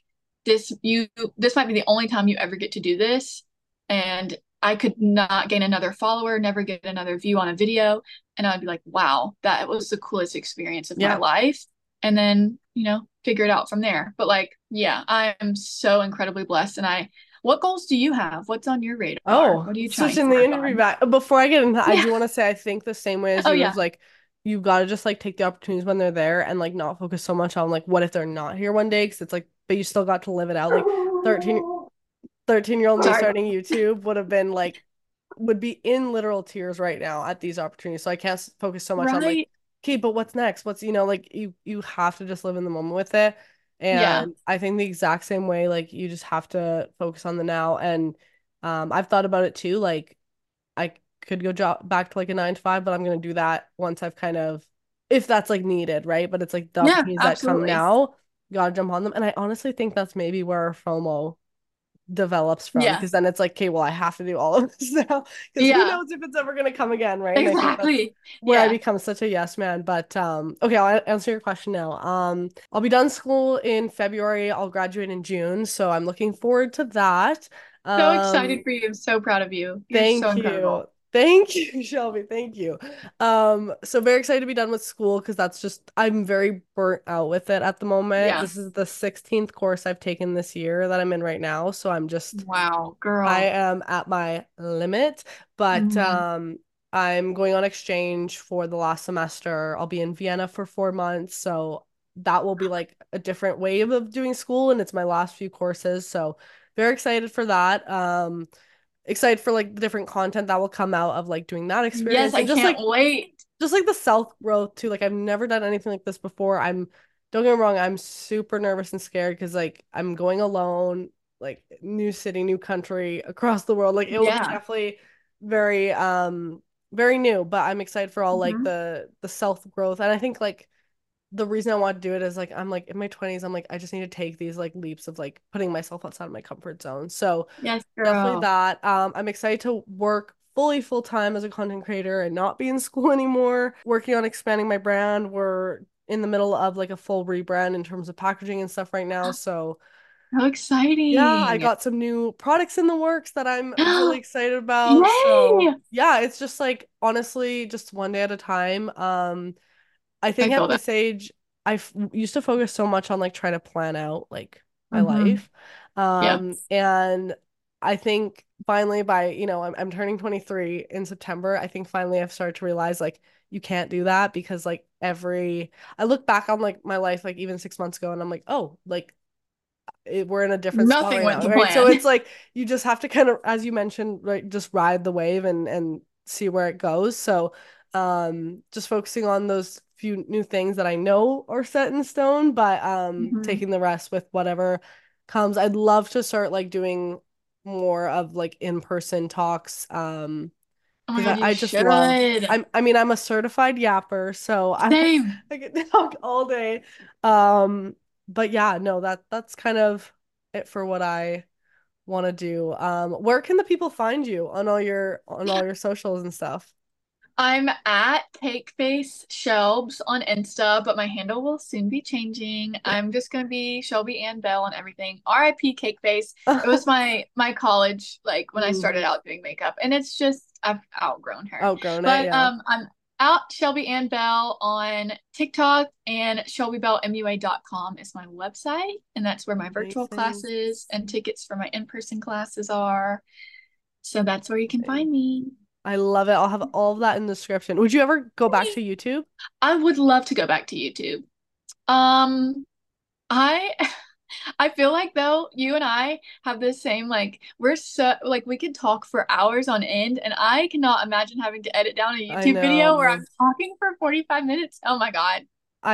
this might be the only time you ever get to do this. And I could not gain another follower, never get another view on a video. And I'd be like, wow, that was the coolest experience of my Yeah. life. And then, figure it out from there. But like, yeah, I am so incredibly blessed. What goals do you have? What's on your radar? Oh, What are you trying switching to the work interview on? back. Before I get into that, I Yeah. do want to say I think the same way as Oh you is yeah. like you gotta just like take the opportunities when they're there and like not focus so much on like what if they're not here one day because it's like but you still got to live it out. Like 13 13-year-old me Sorry. starting YouTube would have been like would be in literal tears right now at these opportunities. So I can't focus so much on like, Right. okay, but what's next? What's like you have to just live in the moment with it. Yeah. And I think the exact same way, like you just have to focus on the now. And I've thought about it too. Like I could go job back to like a 9 to 5, but I'm gonna do that once I've kind of if that's like needed, right? But it's like the Yeah, opportunities that come absolutely. now, you gotta jump on them. And I honestly think that's maybe where FOMO develops from Yeah. because then it's like, okay, well, I have to do all of this now because who Yeah. knows if it's ever going to come again, right? And I think that's Exactly. where I Yeah. become such a yes man. But okay, I'll answer your question now. I'll be done school in February. I'll graduate in June, so I'm looking forward to that. So excited Um, for you. I'm so proud of you. You're so Thank you. incredible. Thank you, Shelby. Thank you. So very excited to be done with school because that's just I'm very burnt out with it at the moment. Yeah. This is the 16th course I've taken this year that I'm in right now, so Wow, I girl. am at my limit, but Hmm. I'm going on exchange for the last semester. I'll be in Vienna for 4 months, so that will be like a different wave of doing school, and it's my last few courses, so very excited for that. Excited for like the different content that will come out of like doing that Yes, experience I and can't wait. just like the self growth too. Like I've never done anything like this before. Don't get me wrong, I'm super nervous and scared because like I'm going alone, like new city, new country across the world. Like it will be Yeah. definitely very very new, but I'm excited for all like Hmm. the self growth. And I think like the reason I want to do it is like I'm like in my 20s, I'm like I just need to take these like leaps of like putting myself outside of my comfort zone. So Yes, definitely girl. that. I'm excited to work fully full time as a content creator and not be in school anymore. Working on expanding my brand. We're in the middle of like a full rebrand in terms of packaging and stuff right now. So So Yeah, I exciting. got some new products in the works that I'm really excited about. So, Yay! yeah, it's just like honestly just one day at a time. I I think at feel that. this age, used to focus so much on like trying to plan out like my Hmm. life. Yeah. And I think finally by, I'm turning 23 in September. I think finally I've started to realize like you can't do that because like I look back on like my life like even 6 months ago and I'm like, oh, like we're in a different spot Nothing right went now, to right? So plan. it's like you just have to kind of, as you mentioned, right, just ride the wave and see where it goes. So, just focusing on those few new things that I know are set in stone, but Hmm. taking the rest with whatever comes. I'd love to start like doing more of like in-person talks. Oh my Because God, you I just love. should. I'm a certified yapper, so I Same. I could talk all day. Um, but yeah, no, that's kind of it for what I want to do. Where can the people find you on all your socials and stuff? I'm at Cakeface Shelbs on Insta, but my handle will soon be changing. I'm just gonna be Shelby Ann Bell on everything. RIP Cakeface. It was my college, like when I started Hmm. out doing makeup, and it's just I've outgrown her. Outgrown it, But yeah. I'm out Shelby Ann Bell on TikTok, and ShelbyBellMUA.com is my website, and that's where my virtual Amazing. classes and tickets for my in-person classes are. So that's where you can Amazing. find me. I love it. I'll have all of that in the description. Would you ever go back to YouTube? I would love to go back to YouTube. Um, I I feel like though you and I have the same like we're so like we could talk for hours on end and I cannot imagine having to edit down a I YouTube video where know. I'm talking for 45 minutes. Oh my God.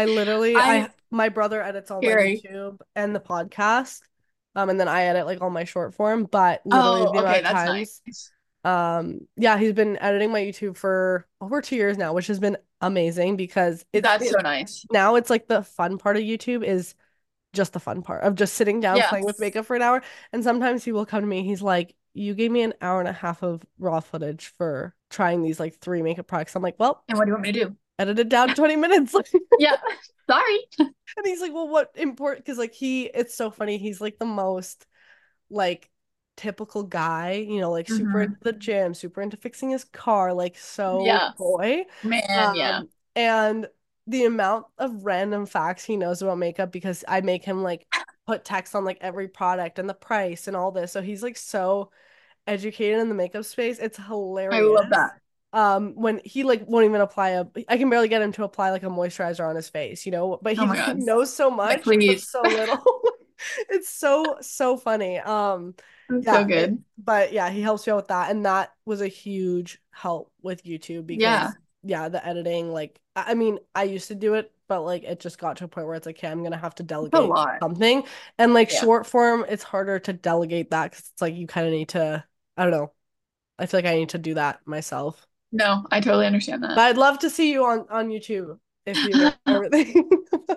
I I my brother edits all my scary. YouTube and the podcast. And then I edit like all my short form, but literally Oh, the amount okay, of that's times, nice. yeah, he's been editing my YouTube for over 2 years now, which has been amazing because That's so nice. now it's like the fun part of YouTube is just the fun part of just sitting down Yeah. playing with makeup for an hour. And sometimes he will come to me, he's like, you gave me an hour and a half of raw footage for trying these like three makeup products. I'm like, well, And what do you want me to do? edit it down to 20 minutes. Yeah. Sorry. And he's like, well, what important? Because like it's so funny. He's like the most like typical guy, like super into Hmm. the gym, super into fixing his car, like so Yes. boy. Man, yeah. And the amount of random facts he knows about makeup because I make him like put text on like every product and the price and all this. So he's like so educated in the makeup space. It's I love hilarious. that. When he like won't even apply I can barely get him to apply like a moisturizer on his face, but Oh he my he God. knows so Like, much for please. so little. It's so funny. That's so Yeah, good. but yeah, he helps you out with that, and that was a huge help with YouTube Yeah. because yeah, the editing, like I mean, I used to do it, but like it just got to a point where it's like, okay, I'm gonna have to It's a delegate lot. something, and like Yeah. short form, it's harder to delegate that because it's like you kind of need to, I don't know, I feel like I need to do that myself. No, I totally understand that. But I'd love to see you on YouTube if you get everything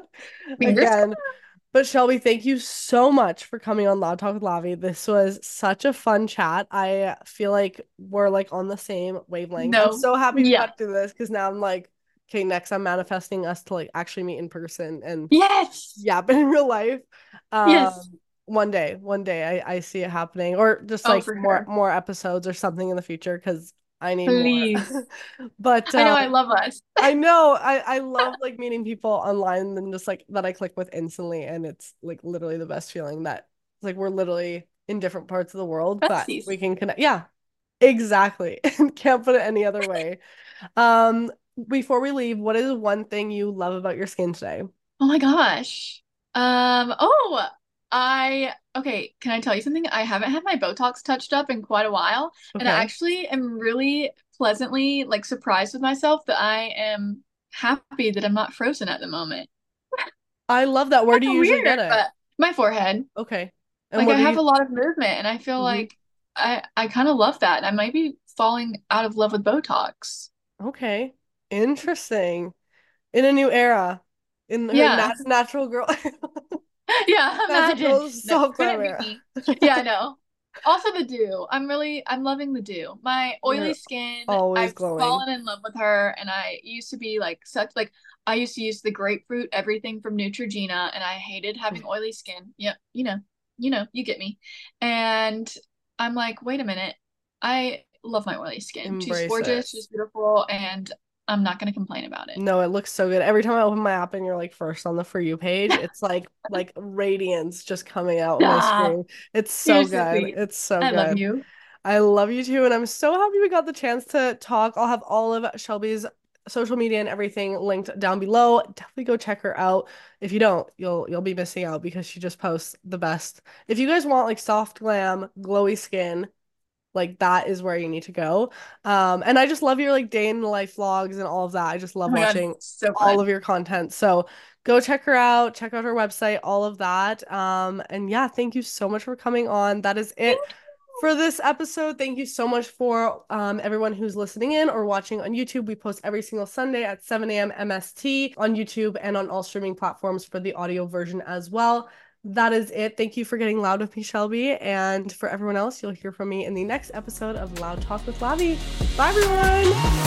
Fingers again. crossed. But Shelby, thank you so much for coming on Loud Talk with Lavi. This was such a fun chat. I feel like we're like on the same wavelength. I'm No. so happy we Yeah. got to do this because now I'm like, okay, next I'm manifesting us to like actually meet in person and Yes. yeah, but in real life. Yes. One day I see it happening, or just Oh, like for more sure. more episodes or something in the future because I need more. Please. But I know I love us. I know I love like meeting people online and just like that I click with instantly, and it's like literally the best feeling that like we're literally in different parts of the world, but Besties. we can connect. Yeah, exactly. Can't put it any other way. Um, Before we leave, what is one thing you love about your skin today? Oh my gosh. Okay, can I tell you something? I haven't had my Botox touched up in quite a while, and I Okay. actually am really pleasantly like surprised with myself that I am happy that I'm not frozen at the moment. I love that. Where Kind do you of usually get weird, it? but my forehead. Okay. And Like what I are have you? a lot of movement and I feel Mhm. like I kind of love that. I might be falling out of love with Botox. Okay. Interesting. In a new era, in her Yeah. natural girl, Yeah, natural imagine. girl No, soft glam couldn't be era. me. Yeah, I know. Also the dew. I'm loving the dew. My oily You're skin, always I've glowing. fallen in love with her and I used to be like such like I used to use the grapefruit everything from Neutrogena and I hated having oily skin. Yep, you know. you get me. And I'm like, wait a minute. I love my oily skin. She's Embrace it. gorgeous, she's beautiful, and I'm not going to complain about it. No, it looks so good. Every time I open my app and you're like first on the For You page, it's like radiance just coming out of my Stop. screen. It's You're so so good. sweet. It's so I love good. you. I love you too, and I'm so happy we got the chance to talk. I'll have all of Shelby's social media and everything linked down below. Definitely go check her out. If you don't, you'll be missing out because she just posts the best. If you guys want like soft glam, glowy skin, like that is where you need to go. And I just love your like day in the life vlogs and all of that. I just Oh love my God, watching so all of fun. your content. So go check her out, check out her website, all of that. And yeah, thank you so much for coming on. That is it Thank for this episode. Thank you so much for everyone who's listening in or watching on YouTube. We post every single Sunday at 7 a.m. MST on YouTube and on all streaming platforms for the audio version as well. That is it. Thank you for getting loud with me, Shelby. And for everyone else, you'll hear from me in the next episode of Loud Talk with Lavi. Bye, everyone.